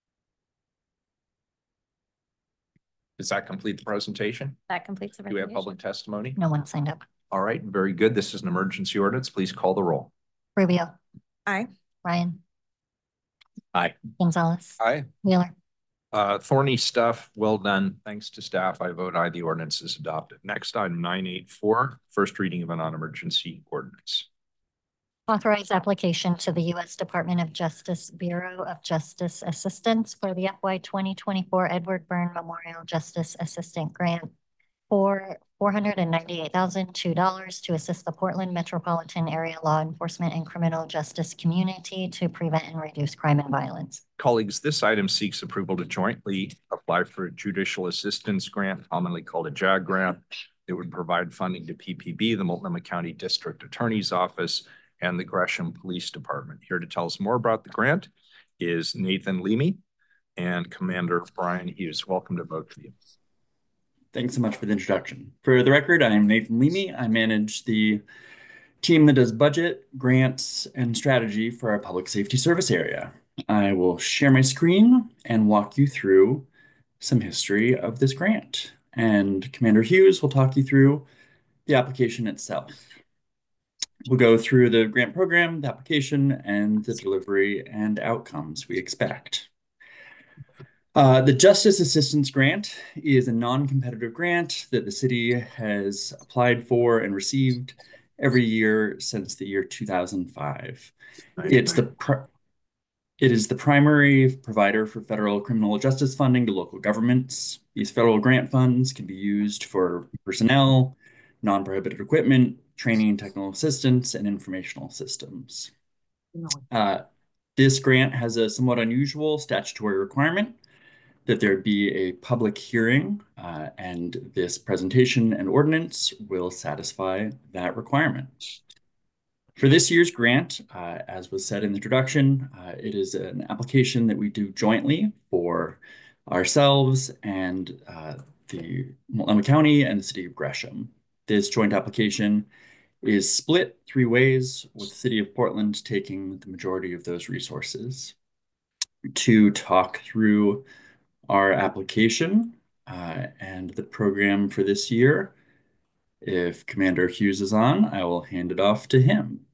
Does that complete the presentation? That completes the Do we presentation. have public testimony? No one signed up. All right, very good. This is an emergency ordinance. Please call the roll. Rubio. Aye. Ryan. Aye. Gonzalez. Aye. Wheeler. Thorny stuff. Well done. Thanks to staff. I vote aye. The ordinance is adopted. Next, item 984, first reading of a non-emergency ordinance. Authorize application to the U.S. Department of Justice Bureau of Justice Assistance for the FY 2024 Edward Byrne Memorial Justice Assistant Grant for $498,002 to assist the Portland metropolitan area law enforcement and criminal justice community to prevent and reduce crime and violence. Colleagues, this item seeks approval to jointly apply for a judicial assistance grant, commonly called a JAG grant. It would provide funding to PPB, the Multnomah County District Attorney's Office, and the Gresham Police Department. Here to tell us more about the grant is Nathan Leamy and Commander Brian Hughes. Welcome to both of you. Thanks so much for the introduction. For the record, I am Nathan Leamy. I manage the team that does budget, grants, and strategy for our public safety service area. I will share my screen and walk you through some history of this grant. And Commander Hughes will talk you through the application itself. We'll go through the grant program, the application, and the delivery and outcomes we expect. The Justice Assistance Grant is a non-competitive grant that the city has applied for and received every year since the year 2005. It is the primary provider for federal criminal justice funding to local governments. These federal grant funds can be used for personnel, non-prohibited equipment, training, technical assistance, and informational systems. This grant has a somewhat unusual statutory requirement that there be a public hearing, and this presentation and ordinance will satisfy that requirement. For this year's grant, as was said in the introduction, it is an application that we do jointly for ourselves and the Multnomah County and the city of Gresham. This joint application is split 3 ways, with the city of Portland taking the majority of those resources. To talk through our application and the program for this year, if Commander Hughes is on, I will hand it off to him.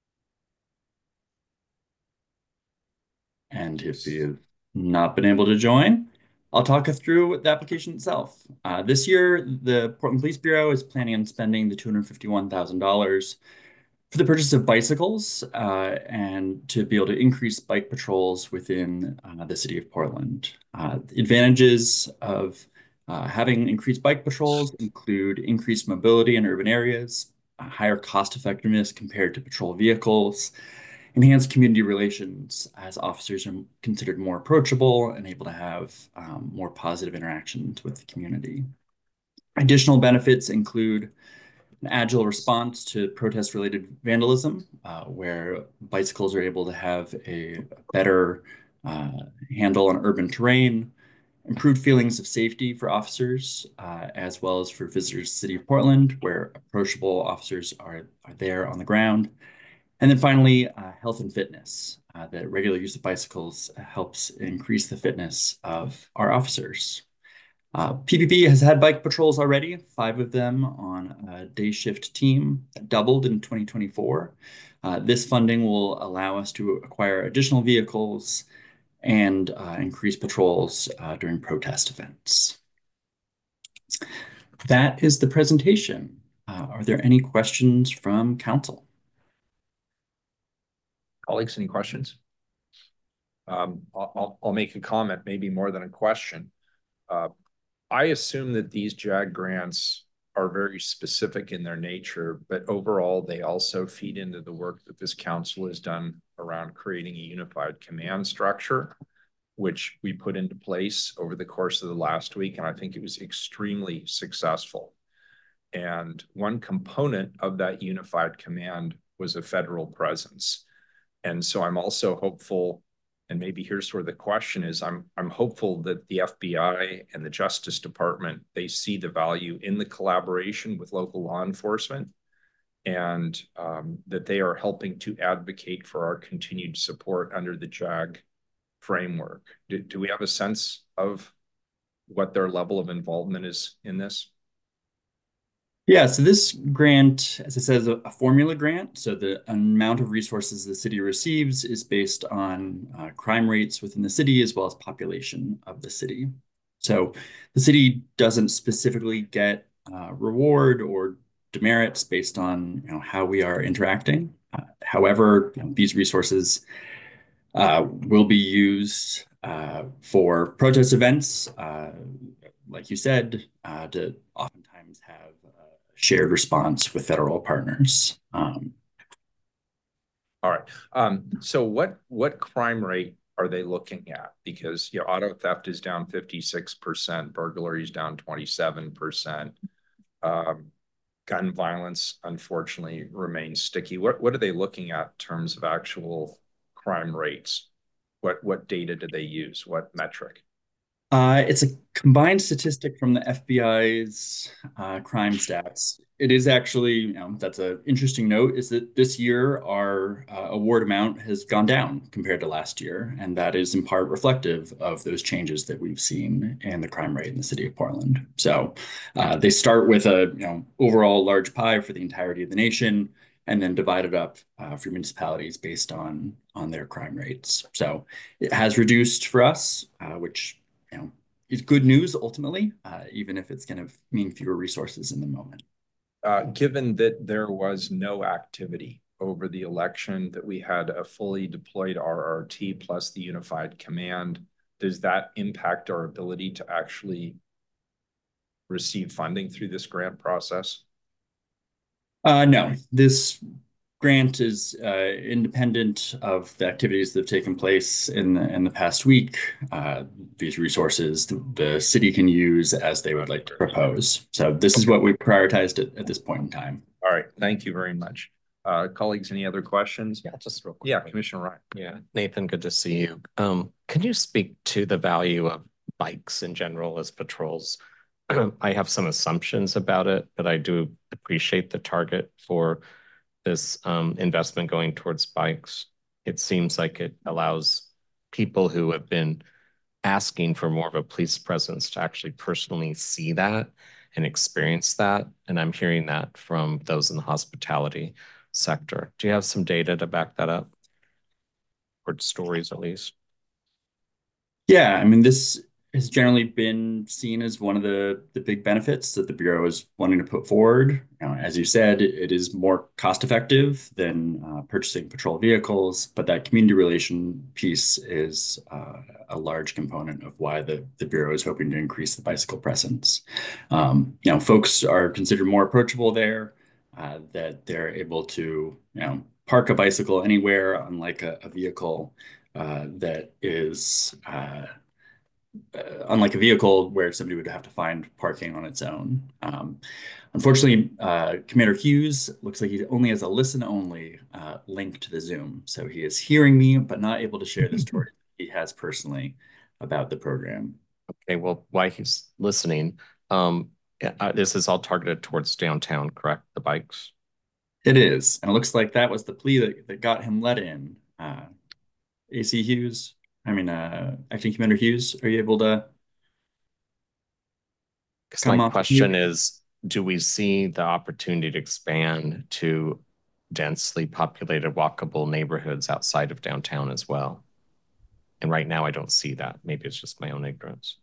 And if he has not been able to join, I'll talk us through the application itself. This year, the Portland Police Bureau is planning on spending the $251,000 for the purchase of bicycles and to be able to increase bike patrols within the city of Portland. The advantages of having increased bike patrols include increased mobility in urban areas, higher cost effectiveness compared to patrol vehicles, enhanced community relations as officers are considered more approachable and able to have more positive interactions with the community. Additional benefits include an agile response to protest-related vandalism, where bicycles are able to have a better handle on urban terrain, improved feelings of safety for officers, as well as for visitors to the city of Portland, where approachable officers are there on the ground. And then finally, health and fitness. The regular use of bicycles helps increase the fitness of our officers. PPB has had bike patrols already, 5 of them on a day shift team that doubled in 2024. This funding will allow us to acquire additional vehicles and increase patrols during protest events. That is the presentation. Are there any questions from council? Colleagues, any questions? I'll make a comment, maybe more than a question. I assume that these JAG grants are very specific in their nature, but overall, they also feed into the work that this council has done around creating a unified command structure, which we put into place over the course of the last week, and I think it was extremely successful. And one component of that unified command was a federal presence. And so I'm also hopeful, and maybe here's where the question is, I'm hopeful that the FBI and the Justice Department, they see the value in the collaboration with local law enforcement, and that they are helping to advocate for our continued support under the JAG framework. Do we have a sense of what their level of involvement is in this? Yeah, so this grant, as it says, a formula grant. So the amount of resources the city receives is based on crime rates within the city as well as population of the city. So the city doesn't specifically get reward or demerits based on how we are interacting. However, these resources will be used for protest events, like you said, to oftentimes have shared response with federal partners. All right. So what crime rate are they looking at? Because auto theft is down 56%, burglary is down 27%. Gun violence, unfortunately, remains sticky. What are they looking at in terms of actual crime rates? What data do they use? What metric? It's a combined statistic from the FBI's crime stats. It is actually, that's an interesting note, is that this year our award amount has gone down compared to last year. And that is in part reflective of those changes that we've seen in the crime rate in the city of Portland. So they start with a overall large pie for the entirety of the nation, and then divide it up for municipalities based on their crime rates. So it has reduced for us, which is good news ultimately, even if it's going to mean fewer resources in the moment. Given that there was no activity over the election, that we had a fully deployed RRT plus the unified command, does that impact our ability to actually receive funding through this grant process? No, this grant is independent of the activities that have taken place in the past week. These resources the city can use as they would like to propose. So this is what we prioritized at this point in time. All right, thank you very much. Colleagues, any other questions? Yeah, just real quick. Yeah, Commissioner Ryan. Yeah, Nathan, good to see you. Can you speak to the value of bikes in general as patrols? I have some assumptions about it, but I do appreciate the target for this investment going towards bikes. It seems like it allows people who have been asking for more of a police presence to actually personally see that and experience that. And I'm hearing that from those in the hospitality sector. Do you have some data to back that up? Or stories at least? Yeah, I mean, this has generally been seen as one of the big benefits that the Bureau is wanting to put forward. As you said, it is more cost effective than purchasing patrol vehicles, but that community relation piece is a large component of why the Bureau is hoping to increase the bicycle presence. Folks are considered more approachable there, that they're able to park a bicycle anywhere, unlike a vehicle that is unlike a vehicle where somebody would have to find parking on its own. Unfortunately, Commander Hughes looks like he only has a listen-only link to the Zoom. So he is hearing me, but not able to share the story he has personally about the program. Okay, well, while he's listening, this is all targeted towards downtown, correct? The bikes? It is. And it looks like that was the plea that got him let in. AC Hughes? Acting Commander Hughes, are you able to come off? My question is, do we see the opportunity to expand to densely populated walkable neighborhoods outside of downtown as well? And right now I don't see that. Maybe it's just my own ignorance.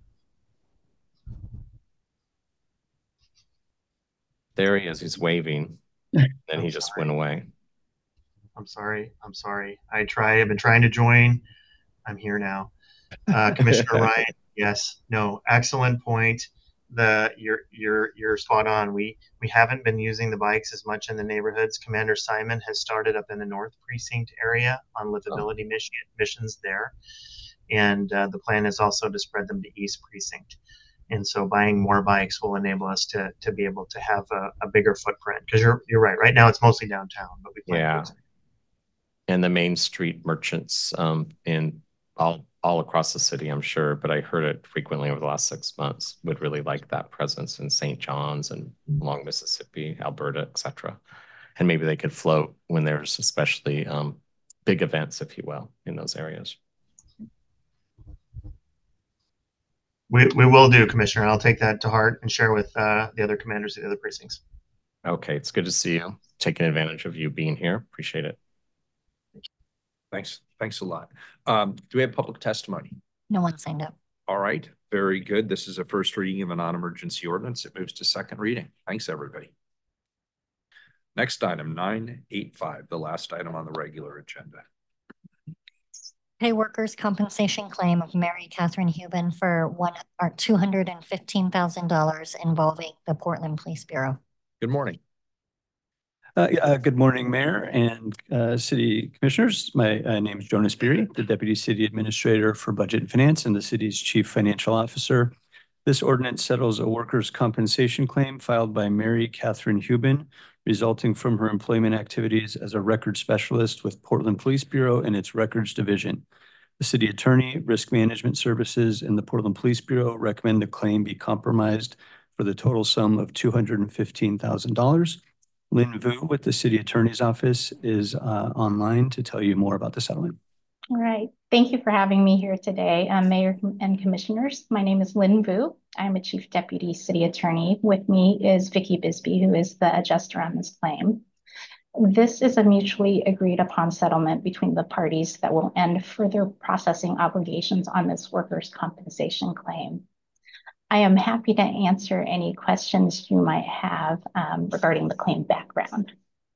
There he is, he's waving. Then he just went away. I'm sorry. I've been trying to join. I'm here now. Commissioner Ryan, yes, no, excellent point. You're spot on. We haven't been using the bikes as much in the neighborhoods. Commander Simon has started up in the North Precinct area on livability missions there, and the plan is also to spread them to East Precinct. And so buying more bikes will enable us to be able to have a bigger footprint. Because you're right. Right now it's mostly downtown, but we plan to expand. And the Main Street merchants in all across the city, I'm sure, but I heard it frequently over the last 6 months, would really like that presence in St. John's and along Mississippi, Alberta, etc. And maybe they could float when there's especially big events, if you will, in those areas. We will do, Commissioner. I'll take that to heart and share with the other commanders of the other precincts. Okay, it's good to see you. Taking advantage of you being here. Appreciate it. Thanks a lot. Do we have public testimony? No one signed up. All right, very good. This is a first reading of a non-emergency ordinance. It moves to second reading. Thanks, everybody. Next item, 985, the last item on the regular agenda. Pay workers' compensation claim of Mary Catherine Hubin for $215,000 involving the Portland Police Bureau. Good morning. Good morning, Mayor and City Commissioners. My name is Jonas Beery, the Deputy City Administrator for Budget and Finance and the city's Chief Financial Officer. This ordinance settles a workers' compensation claim filed by Mary Catherine Hubin, resulting from her employment activities as a record specialist with Portland Police Bureau and its Records Division. The City Attorney, Risk Management Services, and the Portland Police Bureau recommend the claim be compromised for the total sum of $215,000. Lynn Vu with the City Attorney's Office is online to tell you more about the settlement. All right. Thank you for having me here today, Mayor and Commissioners. My name is Lynn Vu. I'm a Chief Deputy City Attorney. With me is Vicki Bisbee, who is the adjuster on this claim. This is a mutually agreed upon settlement between the parties that will end further processing obligations on this workers' compensation claim. I am happy to answer any questions you might have regarding the claim background.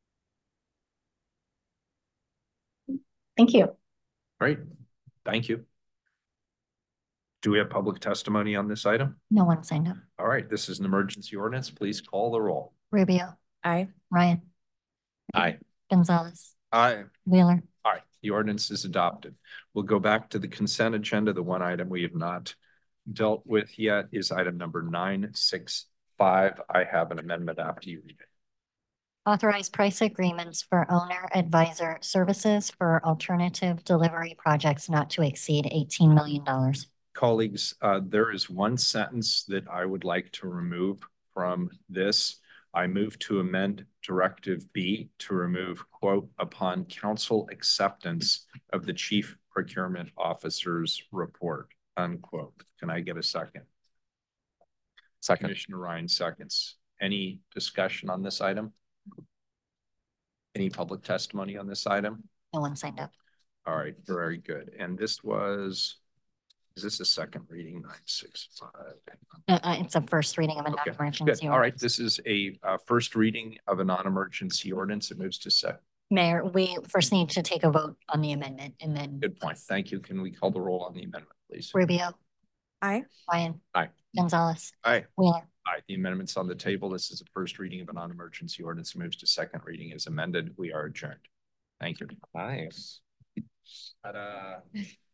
Thank you. Great. Thank you. Do we have public testimony on this item? No one signed up. All right. This is an emergency ordinance. Please call the roll. Rubio. Aye. Ryan. Aye. Gonzalez. Aye. Wheeler. Aye. The ordinance is adopted. We'll go back to the consent agenda. The one item we have not dealt with yet is item number 965. I have an amendment after you read it. Authorize price agreements for owner advisor services for alternative delivery projects not to exceed $18 million. Colleagues, there is one sentence that I would like to remove from this. I move to amend Directive B to remove, quote, upon council acceptance of the Chief Procurement Officer's report, unquote. Can I get a second? Second. Commissioner Ryan seconds. Any discussion on this item? Any public testimony on this item? No one signed up. All right, very good. And this was, is this a second reading? 965. It's a first reading of a non-emergency ordinance. All right, this is a first reading of a non-emergency ordinance. It moves to second. Mayor, we first need to take a vote on the amendment and then. Good point. Thank you. Can we call the roll on the amendment, please? Rubio. Aye. Ryan. Aye. Gonzalez. Aye. Wheeler. Aye. The amendment's on the table. This is a first reading of a non-emergency ordinance. Moves to second reading as amended. We are adjourned. Thank you. Nice.